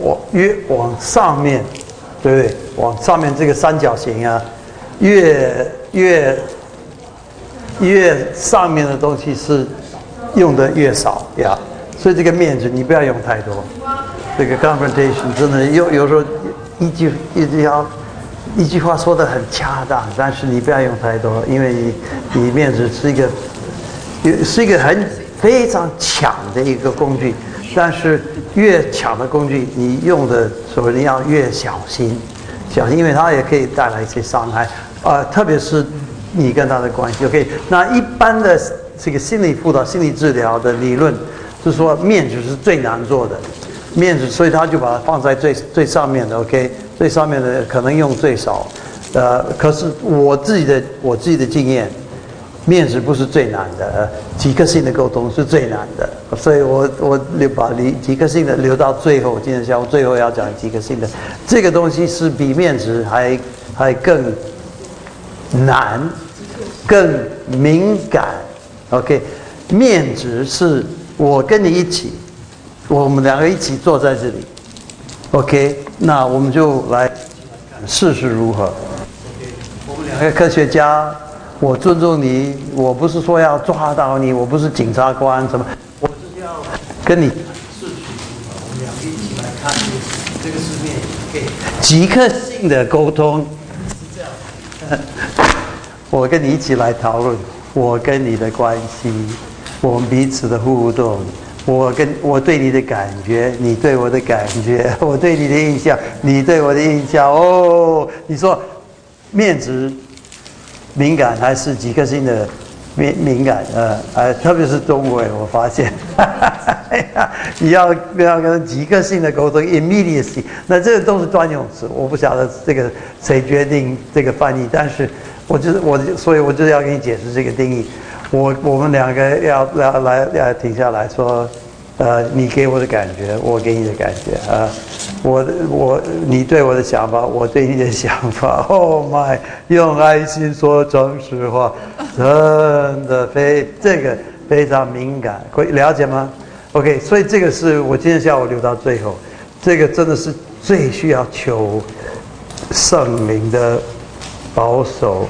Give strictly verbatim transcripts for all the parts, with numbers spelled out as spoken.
往越往上面，对不对？往上面这个三角形啊，越越越上面的东西是用的越少呀。所以这个面子你不要用太多。这个 confrontation 真的有有时候一句一句要一句话说得很恰当，但是你不要用太多，因为你你面子是一个是一个很非常强的一个工具。但是越强的工具，你用的时候你要越小心，小心，因为它也可以带来一些伤害，呃，特别是你跟他的关系。OK， 那一般的这个心理辅导、心理治疗的理论是说，面子是最难做的，面子，所以他就把它放在最最上面的。OK， 最上面的可能用最少，呃，可是我自己的我自己的经验。面子不是最难的，即刻性的沟通是最难的，所以我我留把即刻性的留到最后。今天下午最后要讲即刻性的，这个东西是比面子还还更难、更敏感。OK， 面子是我跟你一起，我们两个一起坐在这里。OK， 那我们就来试试如何。我们两个科学家。我尊重你，我不是说要抓到你，我不是检察官什么，我是要跟你试试，我们两个一起来看这个是面给即刻性的沟通，是这样。我跟你一起来讨论我跟你的关系，我们彼此的互动，我跟我对你的感觉，你对我的感觉，我对你的印象，你对我的印象。哦，你说面子。敏感还是即刻性的敏敏感？呃呃，特别是中国人，我发现，你要不要跟即刻性的沟通 ，immediacy， 那这个都是专用词，我不晓得这个谁决定这个翻译，但是我就是我，所以我就是要给你解释这个定义。我我们两个要要来要停下来说，呃，你给我的感觉，我给你的感觉啊。我我你对我的想法，我对你的想法。Oh my， 用爱心说诚实话，真的非这个非常敏感，会了解吗 ？OK， 所以这个是我今天下午留到最后，这个真的是最需要求圣灵的保守。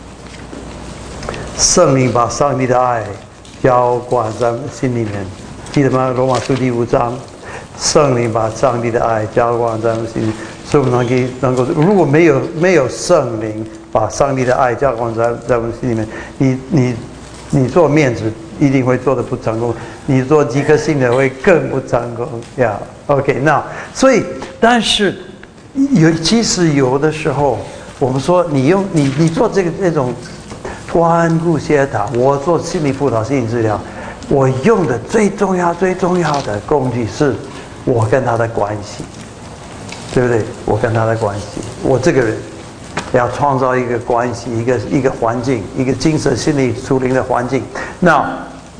圣灵把上帝的爱浇灌在我们心里面，记得吗？罗马书第五章。圣灵把上帝的爱浇灌在我们心里，所以我们能够能够，如果没有没有圣灵把上帝的爱浇灌在在我们心里面，你你你做面子一定会做得不成功，你做即刻性的会更不成功呀。Yeah, OK， 那所以但是有其实有的时候，我们说你用你你做这个那种关顾协谈，我做心理辅导、心理治疗，我用的最重要最重要的工具是。我跟他的关系，对不对？我跟他的关系，我这个人要创造一个关系，一个一个环境，一个精神、心理、属灵的环境。那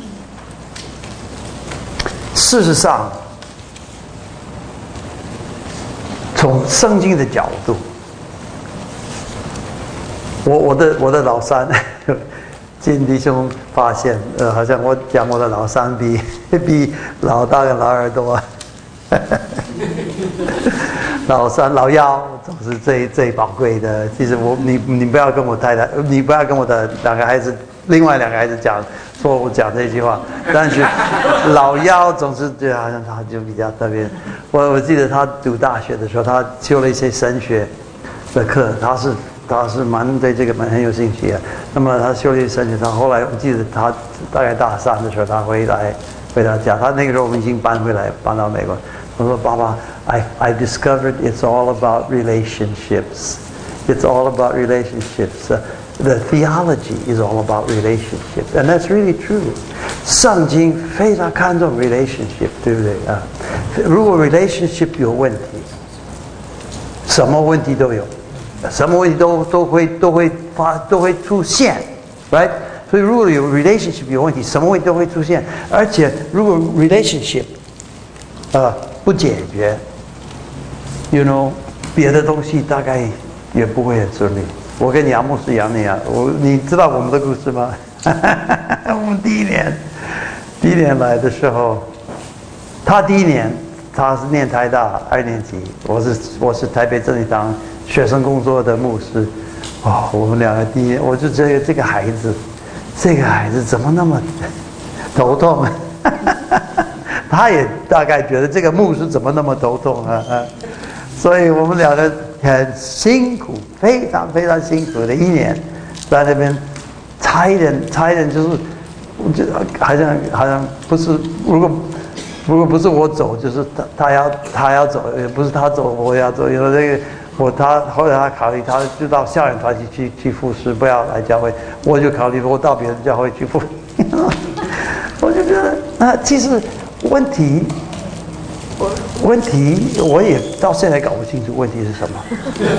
事实上，从圣经的角度，我我的我的老三，金弟兄发现，呃，好像我讲我的老三比比老大跟老二多。老三老幺总是最最宝贵的。其实我你你不要跟我太太，你不要跟我的两个孩子，另外两个孩子讲说我讲这句话，但是老幺总是对，好像他就比较特别。我我记得他读大学的时候，他修了一些神学的课，他是他是蛮对这个蛮很有兴趣的。那么他修了一些神学，他后来我记得他大概大三的时候，他回来回到家，他那个时候我们已经搬回来，搬到美国。我说爸爸 I, I discovered it's all about relationships. It's all about relationships. Uh, the theology is all about relationships. And that's really true. 圣经非常看重 relationship, 对不对啊？如果 relationship 有问题，什么问题都有，什么问题都都会都会发都会出现 right？ 所以如果有 relationship 有问题，什么问题都会出现。而且如果 relationship 呃不解决 ，you know， 别的东西大概也不会很顺利。我跟杨牧师一样那样，我你知道我们的故事吗？我们第一年，第一年来的时候，他第一年他是念台大二年级，我是我是台北真理堂学生工作的牧师。哦，我们两个第一，我就觉得这个孩子，这个孩子怎么那么头痛？他也大概觉得这个牧师怎么那么头痛啊？啊，所以我们两个很辛苦，非常非常辛苦的一年，在那边差一点，差一点就是，我觉得好像好像不是，如果如果不是我走，就是他他要他要走，也不是他走我要走，有这个。我他后来他考虑，他就到校园团体去去服侍，不要来教会。我就考虑我到别的教会去服侍。我就觉得啊，其实问题，问题我也到现在搞不清楚问题是什么。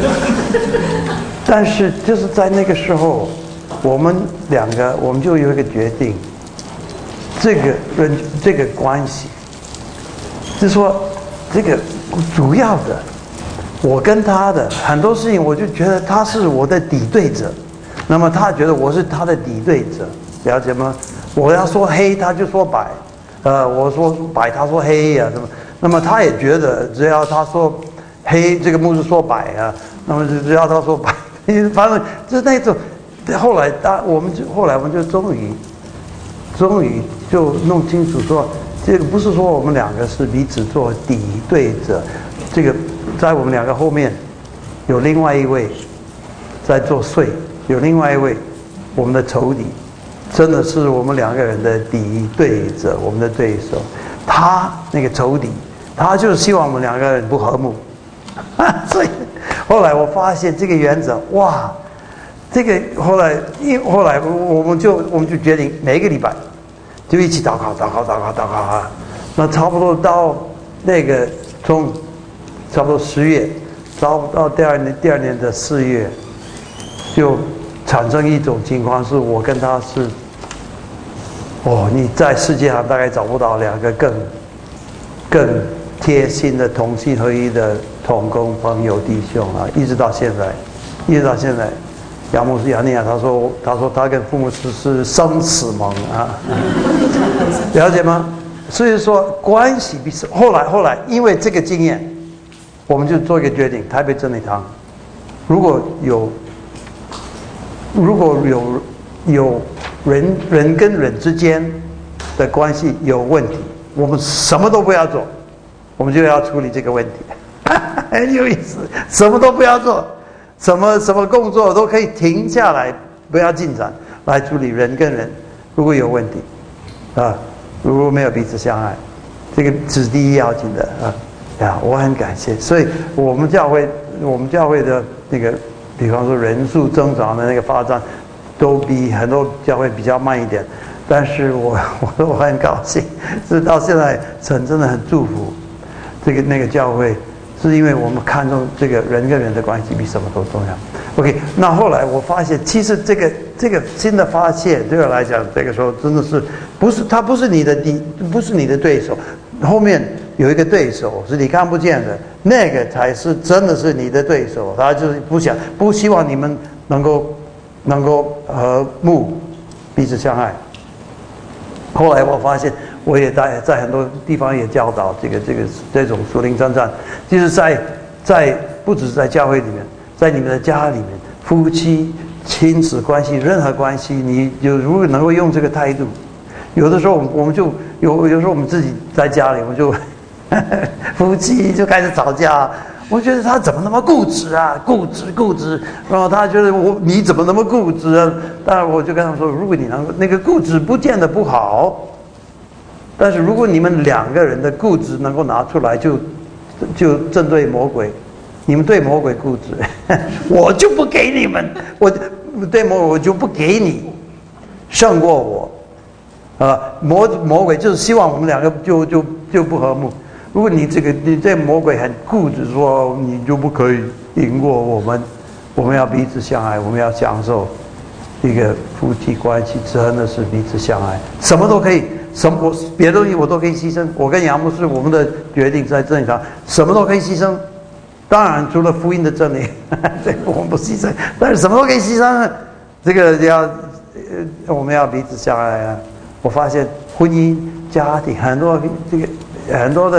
但是就是在那个时候，我们两个我们就有一个决定，这个人这个关系，就是说这个主要的。我跟他的很多事情，我就觉得他是我的敌对者，那么他觉得我是他的敌对者，了解吗？我要说黑，他就说白，呃，我说白，他说黑呀、啊，什么？那么他也觉得，只要他说黑，这个牧师说白啊，那么只要他说白，反正就是那种。后来，当我们就后来我们就终于，终于就弄清楚说，这个不是说我们两个是彼此做敌对者，这个。在我们两个后面，有另外一位在作祟，有另外一位我们的仇敌，真的是我们两个人的敌对者，我们的对手。他那个仇敌，他就是希望我们两个人不和睦。所以后来我发现这个原则，哇，这个后来因后来我们就我们就决定每一个礼拜就一起祷告，祷告，祷告，祷告啊。那差不多到那个从。差不多十月，到到第二年第二年的四月，就产生一种情况，是我跟他是，哦，你在世界上大概找不到两个更更贴心的同心合一的同工朋友弟兄啊，一直到现在，一直到现在，杨牧师杨尼亚他说他说他跟父母是是生死盟啊，了解吗？所以说关系比后来后来因为这个经验。我们就做一个决定，台北真理堂，如果有如果有有人人跟人之间的关系有问题，我们什么都不要做，我们就要处理这个问题，很有意思，什么都不要做，什么什么工作都可以停下来，不要进展，来处理人跟人如果有问题啊，如果没有彼此相爱，这个是第一要紧的啊。呀，我很感谢，所以我们教会，我们教会的那个，比方说人数增长的那个发展，都比很多教会比较慢一点。但是我我我很高兴，是到现在神真的很祝福这个那个教会，是因为我们看重这个人跟人的关系比什么都重要。OK， 那后来我发现，其实这个这个新的发现对我来讲，这个时候真的是不是他不是你的敌，不是你的对手，后面。有一个对手是你看不见的，那个才是真的是你的对手。他就是不想、不希望你们能够能够和睦，彼此相爱。后来我发现，我也在在很多地方也教导这个这个这种属灵征战，就是在在不只是在教会里面，在你们的家里面，夫妻、亲子关系，任何关系，你就如果能够用这个态度，有的时候我们就有有时候我们自己在家里，我们就。夫妻就开始吵架，我觉得他怎么那么固执啊，固执固执，然后他觉得我你怎么那么固执啊？当然我就跟他说，如果你能那个固执不见得不好，但是如果你们两个人的固执能够拿出来就，就就针对魔鬼，你们对魔鬼固执，我就不给你们，我对魔鬼我就不给你，胜过我，啊，魔魔鬼就是希望我们两个就就就不和睦。如果你这个你这魔鬼很固执，说你就不可以赢过我们，我们要彼此相爱，我们要享受一个夫妻关系，真的是彼此相爱，什么都可以，什么我别的东西我都可以牺牲。我跟杨牧师我们的决定在真理上，什么都可以牺牲。当然除了福音的真理，这个我们不牺牲，但是什么都可以牺牲。这个要呃我们要彼此相爱啊！我发现婚姻家庭很多这个。很多的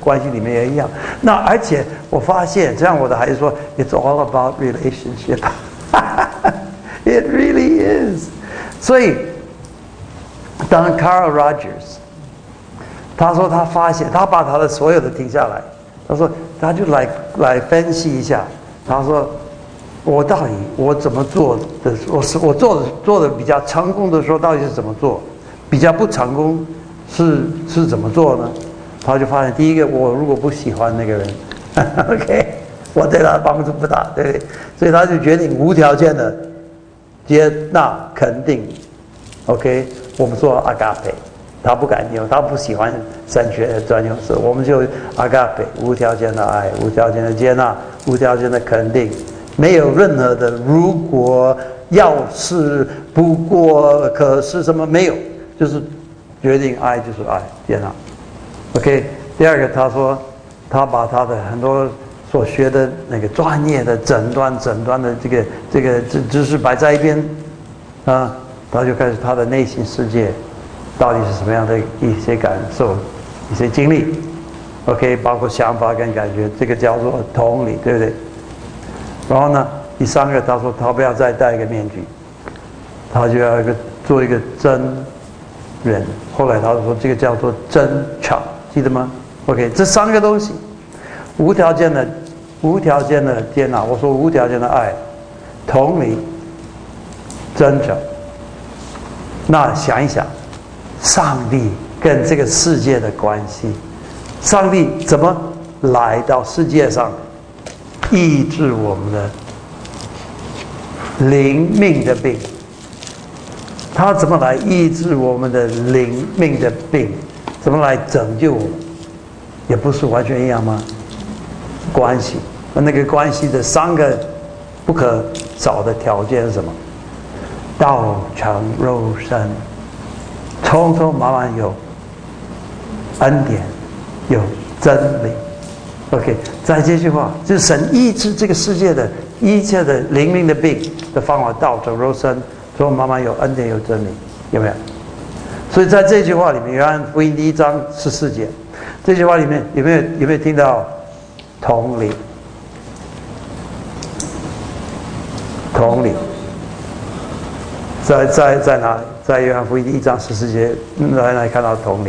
关系里面也一样。那而且我发现，这样我的孩子说 ，It's all about relationship 。It really is。所以，当 Carl Rogers， 他说他发现，他把他的所有的停下来，他说他就来来分析一下，他说我到底我怎么做的，我是我做的做的比较成功的时候，到底是怎么做？比较不成功是是怎么做呢？他就发现，第一个，我如果不喜欢那个人，OK， 我对他帮助不大，对不对？所以他就决定无条件的接纳肯定 ，OK， 我们说阿嘎培，他不敢用，他不喜欢神学专用词，我们就阿嘎培，无条件的爱，无条件的接纳，无条件的肯定，没有任何的如果、要是、不过、可是什么没有，就是决定爱就是爱，接纳。OK， 第二个他说，他把他的很多所学的那个专业的诊断、诊断的这个这个知知识摆在一边，啊，他就开始他的内心世界到底是什么样的一些感受、一些经历。OK， 包括想法跟感觉，这个叫做同理，对不对？然后呢，第三个他说他不要再戴一个面具，他就要一个做一个真人。后来他说这个叫做真诚。记得吗 ？OK， 这三个东西，无条件的、无条件的接纳。我说无条件的爱、同理、真诚。那想一想，上帝跟这个世界的关系，上帝怎么来到世界上，医治我们的灵命的病？他怎么来医治我们的灵命的病？怎么来拯救我们？也不是完全一样吗？关系，那个关系的三个不可少的条件是什么？道成肉身，匆匆忙忙有恩典，有真理。OK， 在这句话，就是神医治这个世界的一切的灵命的病的方法，道成肉身，匆匆忙忙有恩典，有真理，有没有？所以在这句话里面，约翰福音第一章十四节，这句话里面有没有有没有听到同理？同理，在在在哪里？在约翰福音第一章十四节，来来看到同理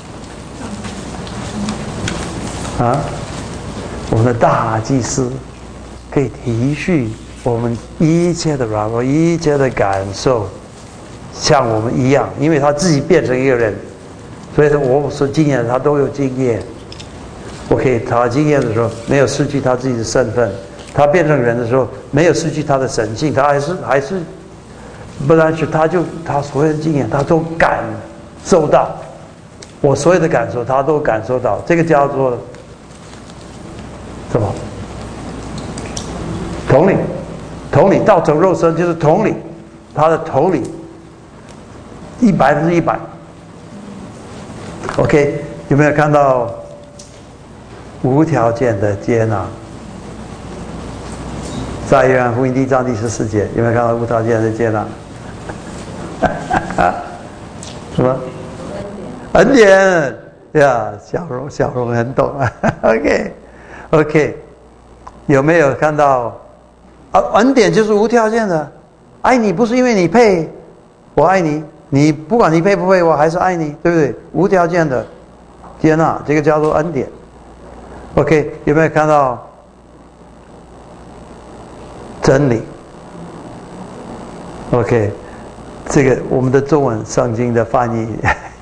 啊，我们的大祭司可以体恤我们一切的软弱，一切的感受。像我们一样，因为他自己变成一个人，所以我所经验他都有经验。OK， 他经验的时候没有失去他自己的身份，他变成人的时候没有失去他的神性，他还是还是，不然是他就他所有的经验他都感受到，我所有的感受他都感受到，这个叫做什么？同理，同理，道成肉身就是同理，他的同理。一百分之一百 ，OK， 有没有看到无条件的接纳？在约翰福音第一章第十四节，有没有看到无条件的接纳？什么？恩典呀，小荣小荣很懂啊 ，OK OK， 有没有看到？啊，恩典就是无条件的，爱你不是因为你配，我爱你。你不管你配不配，我还是爱你，对不对？无条件的接纳，这个叫做恩典。OK， 有没有看到真理 ？OK， 这个我们的中文圣经的翻译，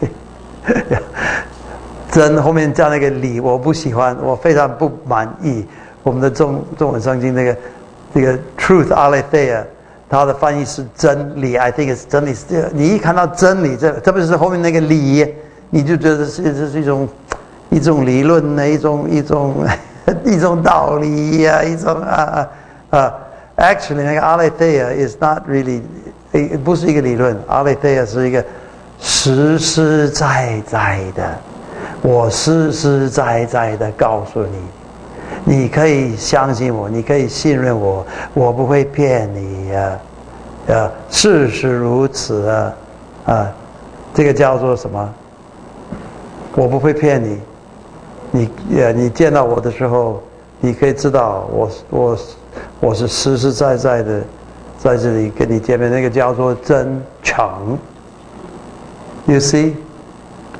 真后面加那个理，我不喜欢，我非常不满意。我们的中中文圣经那个这个 truth aletheia。它的翻译是真理 ，I think 是真理。你一看到真理，这特别是后面那个理，你就觉得是这是一种一种理论呢，一种一种一种道理呀、啊，一种啊啊。Actually， 那个 aletheia is not really， 不是一个理论 ，aletheia 是一个实实在在的，我实实在在的告诉你。你可以相信我，你可以信任我，我不会骗你呀、啊，啊，事实如此啊，啊，这个叫做什么？我不会骗你， 你呃你见到我的时候，你可以知道我我我是实实在在的在这里跟你见面，那个叫做真诚。You see， 呀、yeah, ，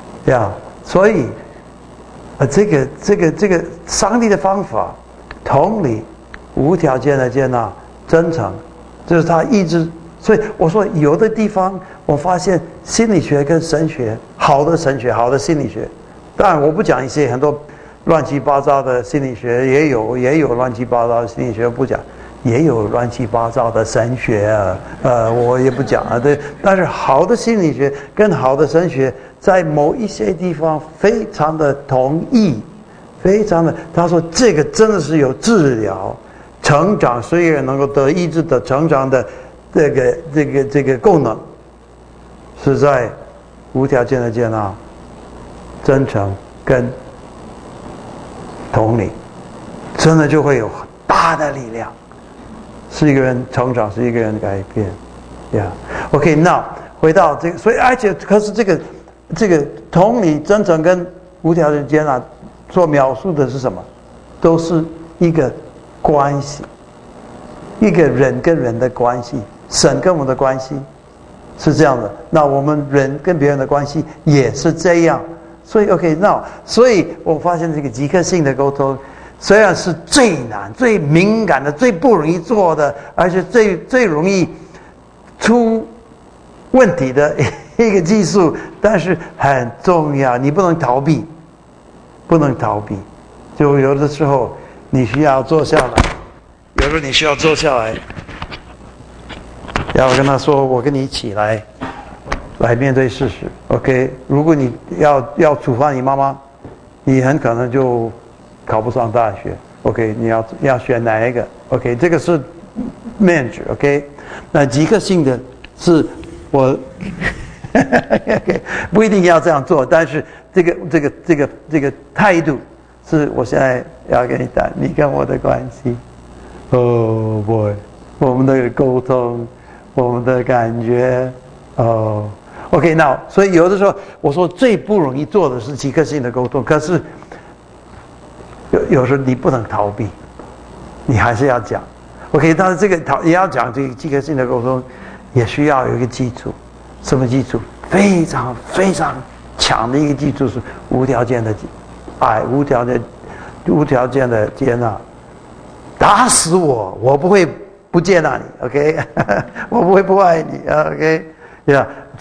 所以呃这个这个这个上帝的方法，同理，无条件的接纳，真诚，这是他一直。所以我说，有的地方我发现心理学跟神学，好的神学，好的心理学，当然我不讲一些很多乱七八糟的心理学，也有也有乱七八糟的心理学不讲，也有乱七八糟的神学啊，呃，我也不讲啊，对。但是好的心理学跟好的神学，在某一些地方非常的同意，非常的，他说这个真的是有治疗、成长，虽然能够得医治的成长的。这个这个这个功能是在无条件的接纳、真诚跟同理，真的就会有很大的力量，是一个人成长，是一个人改变。呀、yeah. ，OK， 那回到这个，所以而且可是这个这个同理、真诚跟无条件接纳所描述的是什么？都是一个关系，一个人跟人的关系。神跟我们的关系是这样的，那我们人跟别人的关系也是这样。所以 OK， 那所以我发现这个即刻性的沟通，虽然是最难、最敏感的、最不容易做的，而且最最容易出问题的一个技术，但是很重要，你不能逃避，不能逃避。就有的时候你需要坐下来，有时候你需要坐下来。然后跟他说：“我跟你一起来，来面对事实。OK， 如果你要要处罚你妈妈，你很可能就考不上大学。OK， 你要要选哪一个 ？OK， 这个是面子。OK， 那即刻性的是我，OK， 不一定要这样做，但是这个这个这个这个态度是我现在要跟你谈你跟我的关系。Oh boy， 我们的沟通。”我们的感觉，哦 ，OK， 那所以有的时候我说最不容易做的是即刻性的沟通，可是有有时候你不能逃避，你还是要讲 ，OK， 但是这个逃也要讲这个即刻性的沟通，也需要有一个基础，什么基础？非常非常强的一个基础是无条件的爱，无条件无条件的接纳，打死我，我不会。不接纳你 ，OK， 我不会不爱你 ，OK， 呀、yeah, ，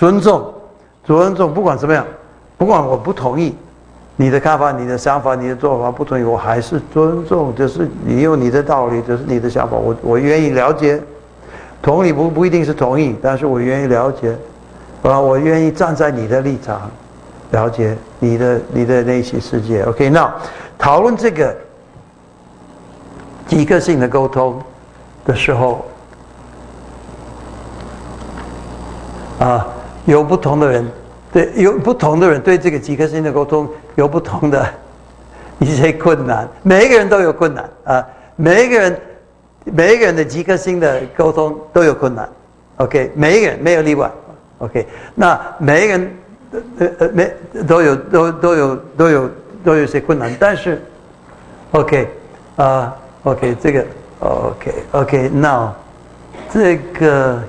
尊重，尊重，不管怎么样，不管我不同意你的看法、你的想法、你的做法不同意，我还是尊重，就是你有你的道理，这是你的想法，我我愿意了解，同意不不一定是同意，但是我愿意了解，啊，我愿意站在你的立场，了解你的你的内心世界 ，OK， 那讨论这个即刻性的沟通。的时候，啊，有不同的人，对，有不同的人对这个即刻性的沟通有不同的一些困难，每一个人都有困难啊，每一个人，每一个人的即刻性的沟通都有困难 ，OK， 每一个人没有例外 ，OK， 那每一个人呃呃没都有都都有都有都有一些困难，但是 ，OK， 啊 ，OK， 这个。OK OK now 这个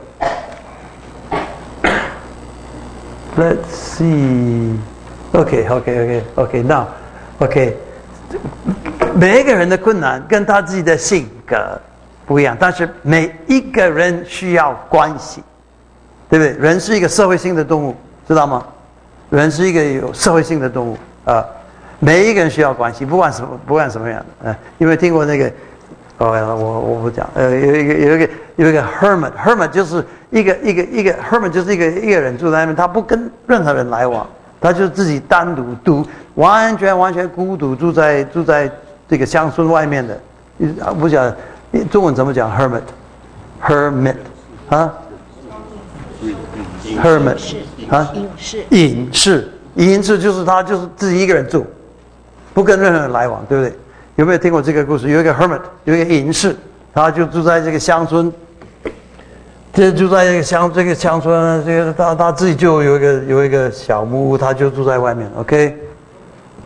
Let's see OK OK OK OK now OK 每一个人的困难跟他自己的性格不一样，但是每一个人需要关系，对不对？人是一个社会性的动物，知道吗？人是一个有社会性的动物啊、呃，每一个人需要关系，不管什么不管什么样的，嗯、呃，因为听过那个。哦，我我不讲，呃，有一个有一个有一个 hermit， hermit 就是一个一个一个 hermit 就是一个一个人住在那边，他不跟任何人来往，他就自己单独独完全完全孤独住在住在这个乡村外面的，不晓得中文怎么讲 hermit hermit 啊 hermit 啊隐士隐士隐士就是他就是自己一个人住，不跟任何人来往，对不对？有没有听过这个故事？有一个 hermit， 有一个隐士，他就住在这个乡村，这住在这个乡这个乡村，这个他他自己就有一个有一个小木屋，他就住在外面。OK，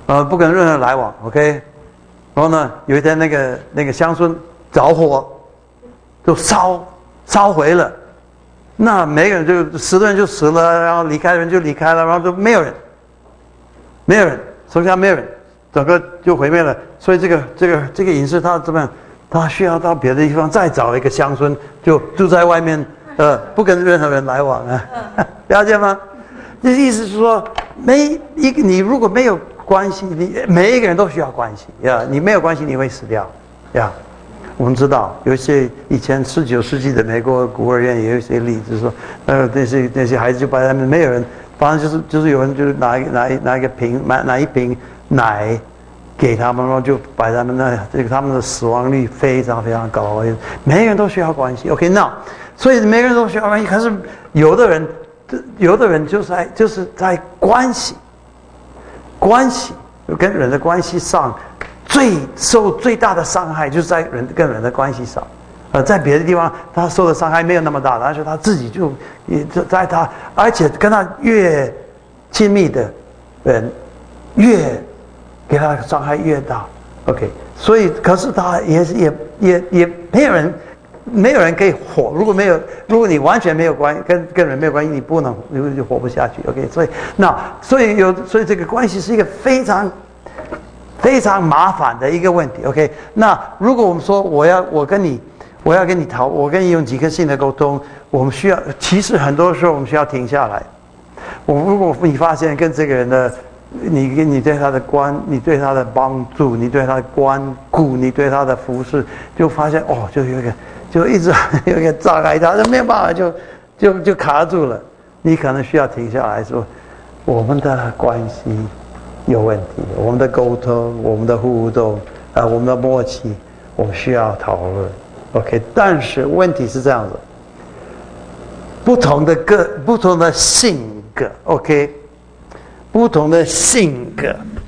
呃，不跟任何人来往 ，OK。然后呢，有一天那个那个乡村着火，就烧烧毁了，那每个人就死的人就死了，然后离开的人就离开了，然后就没有人，没有人，剩下没有人，整个就毁灭了。所以这个这个这个隐士他怎么样？他需要到别的地方再找一个乡村，就住在外面，呃，不跟任何人来往啊，了解吗？这意思是说，每一个你如果没有关系，你每一个人都需要关系呀。你没有关系，你会死掉呀。我们知道，有一些以前十九世纪的美国孤儿院也有一些例子说，呃，那些那些孩子就把他们没有人，反正就是就是有人就是拿一拿一拿一个瓶买拿一瓶奶给他们，然后就把他们那这个他们的死亡率非常非常高，每个人都需要关系。OK， 那所以每个人都需要关系，可是有的人。有的人就是在就是在关系，关系跟人的关系上，最受最大的伤害就是在人跟人的关系上。呃，在别的地方他受的伤害没有那么大，但是他自己就也在他，而且跟他越亲密的人，越给他的伤害越大。OK， 所以可是他也是也也也没有人。没有人可以活，如果没有，如果你完全没有关跟跟人没有关系，你不能，你就活不下去。OK， 所以那所以有所以这个关系是一个非常非常麻烦的一个问题。OK， 那如果我们说我要我跟你我要跟你讨，我跟你用几颗性的沟通，我们需要其实很多时候我们需要停下来。我如果你发现跟这个人的你跟你对他的关，你对他的帮助，你对他的关顾，你对他的服侍，就发现哦，就有一个。就一直有一个障碍，他就没有办法，就就就卡住了。你可能需要停下来说，我们的关系有问题，我们的沟通，我们的互动，啊、呃，我们的默契，我们需要讨论。OK， 但是问题是这样子，不同的个不同的性格 ，OK， 不同的性格，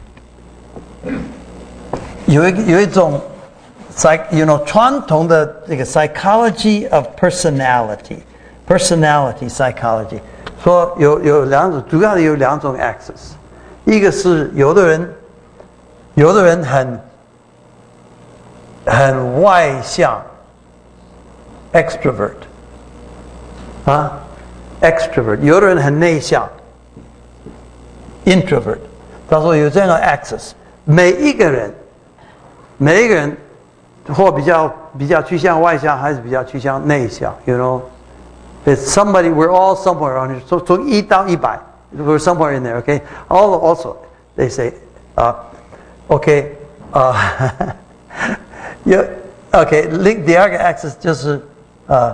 有一有一种。Psych, you know, 传统的这个 psychology of personality, personality psychology， 说有有两种，主要的有两种 axis， 一个是有的人，有的人很很外向 ，extrovert， 啊 ，extrovert， 有的人很内向 ，introvert。他说有这样的 axis， 每一个人，每一个人。或比较比较趋向外向，还是比较趋向内向 ？You know, it's somebody. We're all somewhere around here. 从从一到一百 ，we're somewhere in there. Okay. Also, also, they say, uh, okay, uh, 有 okay. Link 第二个 axis 就是呃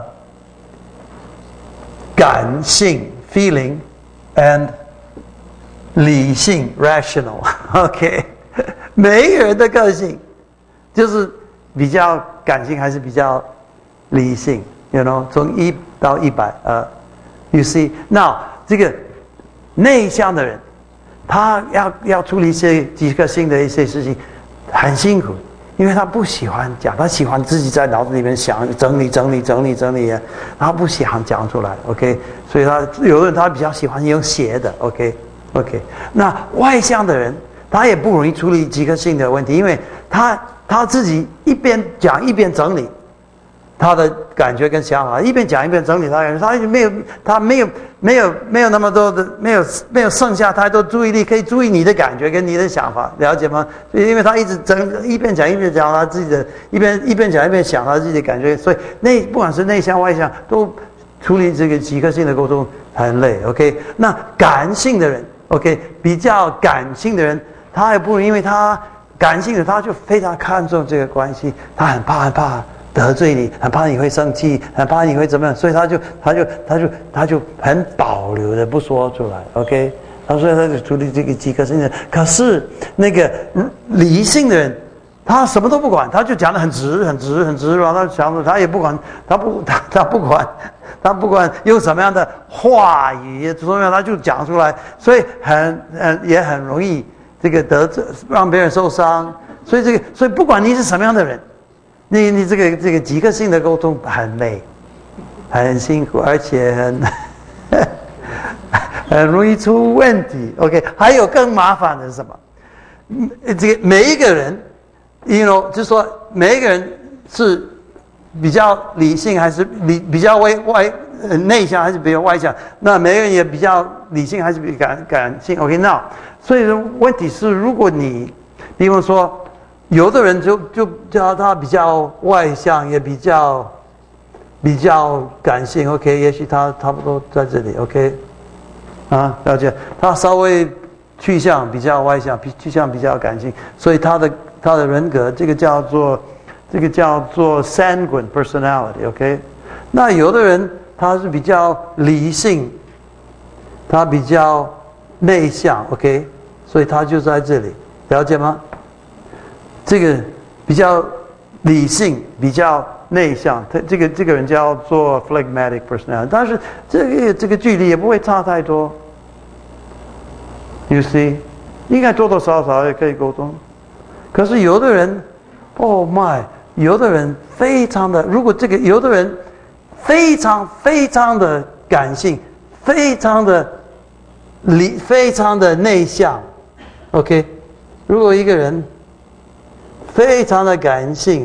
感性 feeling and 理性 rational. Okay， 每一个人的个性就是。比较感性还是比较理性 ，you know， 从一到一百，呃 ，you see， now 这个内向的人，他要要处理一些几个性的一些事情，很辛苦，因为他不喜欢讲，他喜欢自己在脑子里面想整理整理整理整理，然后不喜欢讲出来 ，OK， 所以他有的人他比较喜欢用写的 ，OK OK， 那外向的人他也不容易处理几个性的问题，因为他。他自己一边讲一边整理他的感觉跟想法，一边讲一边整理他的感觉，他没有他没有没有没有那么多的没有没有剩下太多注意力可以注意你的感觉跟你的想法，了解吗？所以因为他一直整一边讲一边讲他自己的，一边一边讲一边想他自己的感觉，所以内不管是内向外向都处理这个几个性的沟通很累。OK， 那感性的人 ，OK， 比较感性的人，他也不因为他。感性的他就非常看重这个关系，他很怕很怕得罪你，很怕你会生气，很怕你会怎么样，所以他就他就他就他就很保留的不说出来 ，OK， 他说他就处理这个几个性的，可是那个理性的人，他什么都不管，他就讲得很直很直很直，然后他讲的他也不管，他不他他不管，他不管用什么样的话语，怎么样他就讲出来，所以很很也很容易。这个得罪让别人受伤，所以这个，所以不管你是什么样的人，你你这个这个几个性的沟通很累，很辛苦，而且很很容易出问题。OK， 还有更麻烦的是什么？ 这个每一个人 ，you know， 就是说每一个人是比较理性还是理比较外外呃内向还是比较外向？那每个人也比较理性还是比较感感性 ？OK， 那所以说问题是，如果你比方说有的人就就叫他比较外向，也比较比较感性 ，OK， 也许他差不多在这里 ，OK， 啊，了解，他稍微去向比较外向，去向比较感性，所以他的他的人格这个叫做这个叫做 sanguine personality，OK， 那有的人他是比较理性，他比较内向 ，OK， 所以他就在这里，了解吗？这个比较理性，比较内向，他这个这个人叫做 phlegmatic personality， 但是这个这个距离也不会差太多。You see， 应该多多少少也可以沟通。可是有的人 ，Oh my， 有的人非常的，如果这个有的人非常非常的感性，非常的理，非常的内向 ，OK， 如果一个人非常的感性，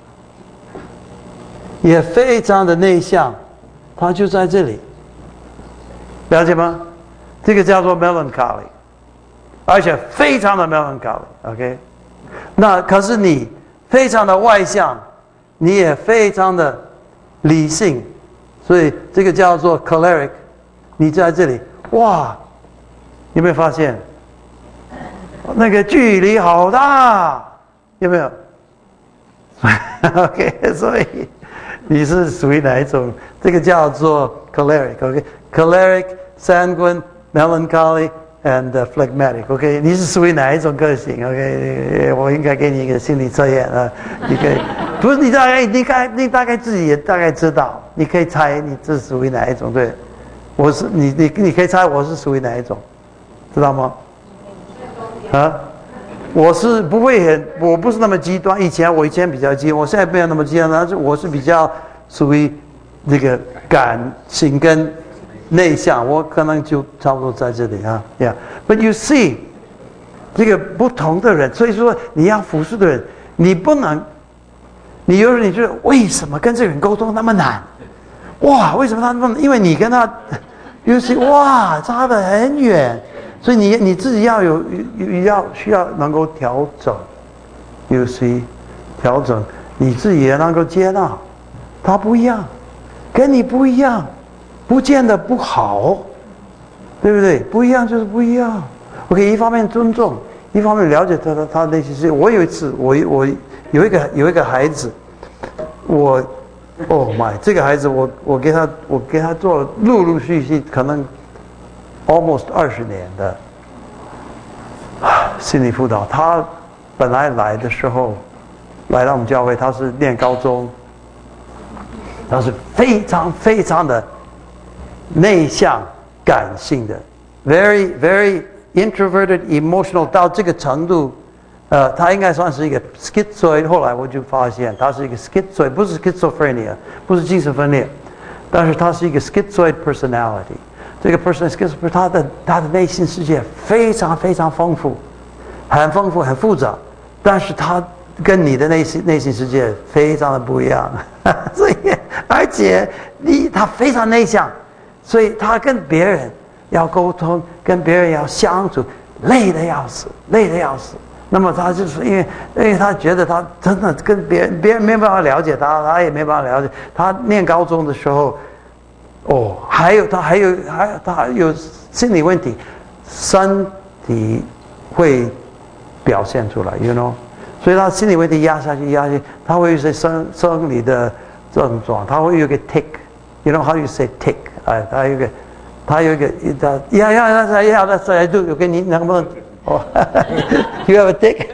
也非常的内向，他就在这里，了解吗？这个叫做 melancholy。而且非常的 melancholy，OK， 那可是你非常的外向，你也非常的理性，所以这个叫做 choleric。你在这里，哇，有没有发现那个距离好大？有没有？OK， 所以你是属于哪一种？这个叫做 choleric，OK，choleric、sanguine、melancholy。And uh, phlegmatic, OK， 你是属于哪一种个性 ？OK， 我应该给你一个心理测验啊，你可以，不是你大概你大你大概自己也大概知道，你可以猜你是属于哪一种？对，我是你你你可以猜我是属于哪一种，知道吗？啊，我是不会很，我不是那么极端。以前我以前比较极端，我现在没有那么极端，但是我是比较属于这个感性跟内向，我可能就差不多在这里啊 ，Yeah。But you see， 这个不同的人，所以说你要服侍的人，你不能，你有时你觉得为什么跟这个人沟通那么难？哇，为什么他那么？因为你跟他，you see， 哇，差得很远，所以你你自己要有要需要能够调整 ，you see， 调整，你自己也能够接纳，他不一样，跟你不一样。不见得不好，对不对？不一样就是不一样。OK， 一方面尊重，一方面了解他的他的内心世界。我有一次，我我有一个有一个孩子，我 ，Oh my， 这个孩子我我给他我给他做陆陆续续可能 almost 二十年的心理辅导。他本来来的时候，来到我们教会，他是念高中，他是非常非常的内向、感性的 ，very very introverted, emotional 到这个程度，呃，他应该算是一个 schizoid。后来我就发现他是一个 schizoid， 不是 schizophrenia， 不是精神分裂，但是他是一个 schizoid personality。这个 personality， 他的他的内心世界非常非常丰富，很丰富很复杂，但是他跟你的内心内心世界非常的不一样，所以而且你他非常内向。所以他跟别人要沟通，跟别人要相处，累得要死，累得要死。那么他就是因为，因为他觉得他真的跟别人，别人没办法了解他，他也没办法了解。他念高中的时候，哦，还有他还有还有他还有心理问题，身体会表现出来 ，you know， 所以他心理问题压下去压下去，他会有一些生生理的症状，他会有个 tick，you know how you say tick。哎，他有一个，他有一个，他要要要要要再来就有跟你能不能？哦 ，You have a tick？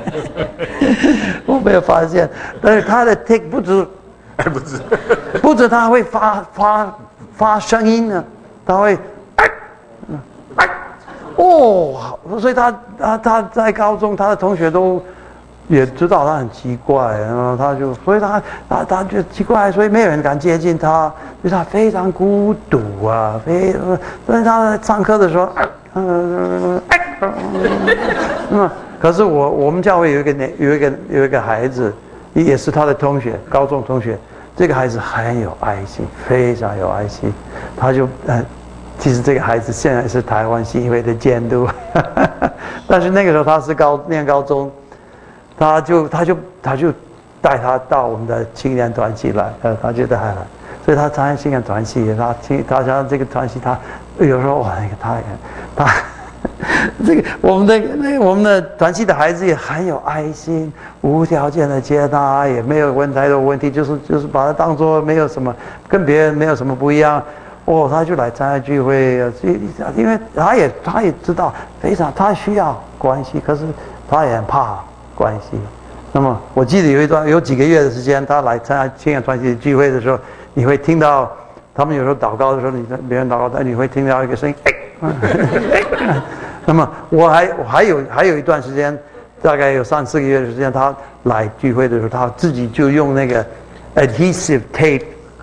我没有发现，但是他的 tick 不止， 不止， 不止他会发发发声音呢，他会，哎，哎，哦，所以他他他在高中，他的同学都也知道他很奇怪，然后他就，所以他他他就奇怪，所以没有人敢接近他，所以他非常孤独啊，非，所以他在上课的时候，嗯、呃，哎，嗯， 可是我我们教会有一个年有一个有一个孩子，也是他的同学，高中同学。这个孩子很有爱心，非常有爱心。他就呃，其实这个孩子现在是台湾信义会的监督，但是那个时候他是高念高中，他就他就他就带他到我们的青年团契来，呃，他觉得还好，所以他参加青年团契，他听他讲这个团契，他有时候哇，那个他他。这个我们的那我们的团契的孩子也很有爱心，无条件的接纳，也没有问太多问题，就是就是把他当作没有什么跟别人没有什么不一样。哦，他就来参加聚会，因为他也他也知道非常他需要关系，可是他也很怕关系。那么我记得有一段有几个月的时间，他来参加青年团契聚会的时候，你会听到他们有时候祷告的时候，你别人祷告，但你会听到一个声音，哎。那么我还我还有还有一段时间，大概有三四个月的时间，他来聚会的时候，他自己就用那个 adhesive tape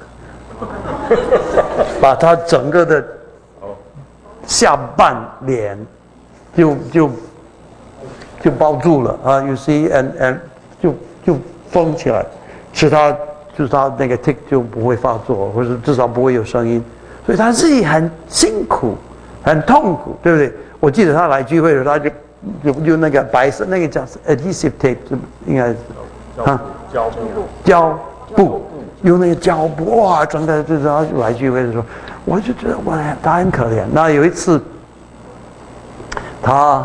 把他整个的下半脸就就就包住了啊 ，you see and and 就就封起来，使他就是他那个 tick 就不会发作，或者至少不会有声音，所以他自己很辛苦。很痛苦，对不对？我记得他来聚会的时候，他就就用那个白色那个叫 adhesive tape， 应该是啊胶布胶布，用那个胶布，哇，整个就是他来聚会的时候，我就觉得哇，他很可怜。那有一次，他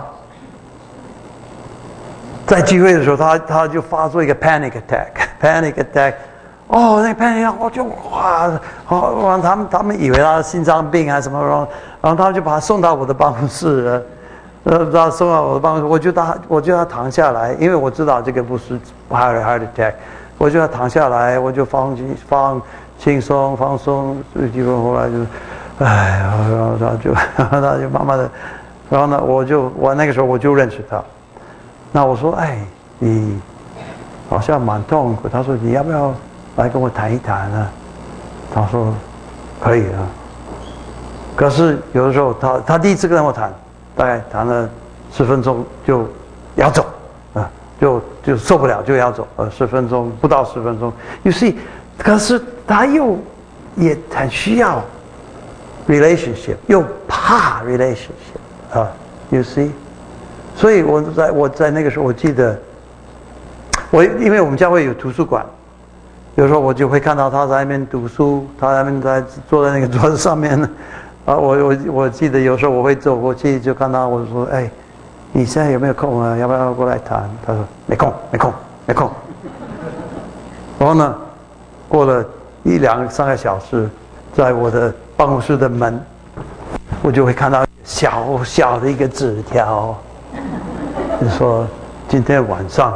在聚会的时候，他他就发作一个 panic attack，panic attack。哦，那朋友我就哇，哦，他们他们以为他心脏病还是什么，然后然后他们就把他送到我的办公室，呃，他送到我的办公室，我就他我就要躺下来，因为我知道这个不是 heart heart attack， 我就要躺下来，我就放轻放轻松放松，所以结果后来就，哎，然后他就他就慢慢的，然后呢，我就我那个时候我就认识他，那我说，哎，你好像蛮痛苦，他说你要不要？来跟我谈一谈啊，他说可以啊。可是有的时候他他第一次跟我谈，大概谈了十分钟就要走啊，就就受不了就要走，呃，十分钟不到十分钟。You see， 可是他又也很需要 relationship， 又怕 relationship 啊 ，You see， 所以我在我在那个时候我记得，我因为我们教会有图书馆。有时候我就会看到他在那边读书，他在那边在坐在那个桌子上面呢。啊，我我我记得有时候我会走过去就看到我说：“哎，你现在有没有空啊？要不要过来谈？”他说：“没空，没空，没空。”然后呢，过了一两三个小时，在我的办公室的门，我就会看到小小的一个纸条，就说今天晚上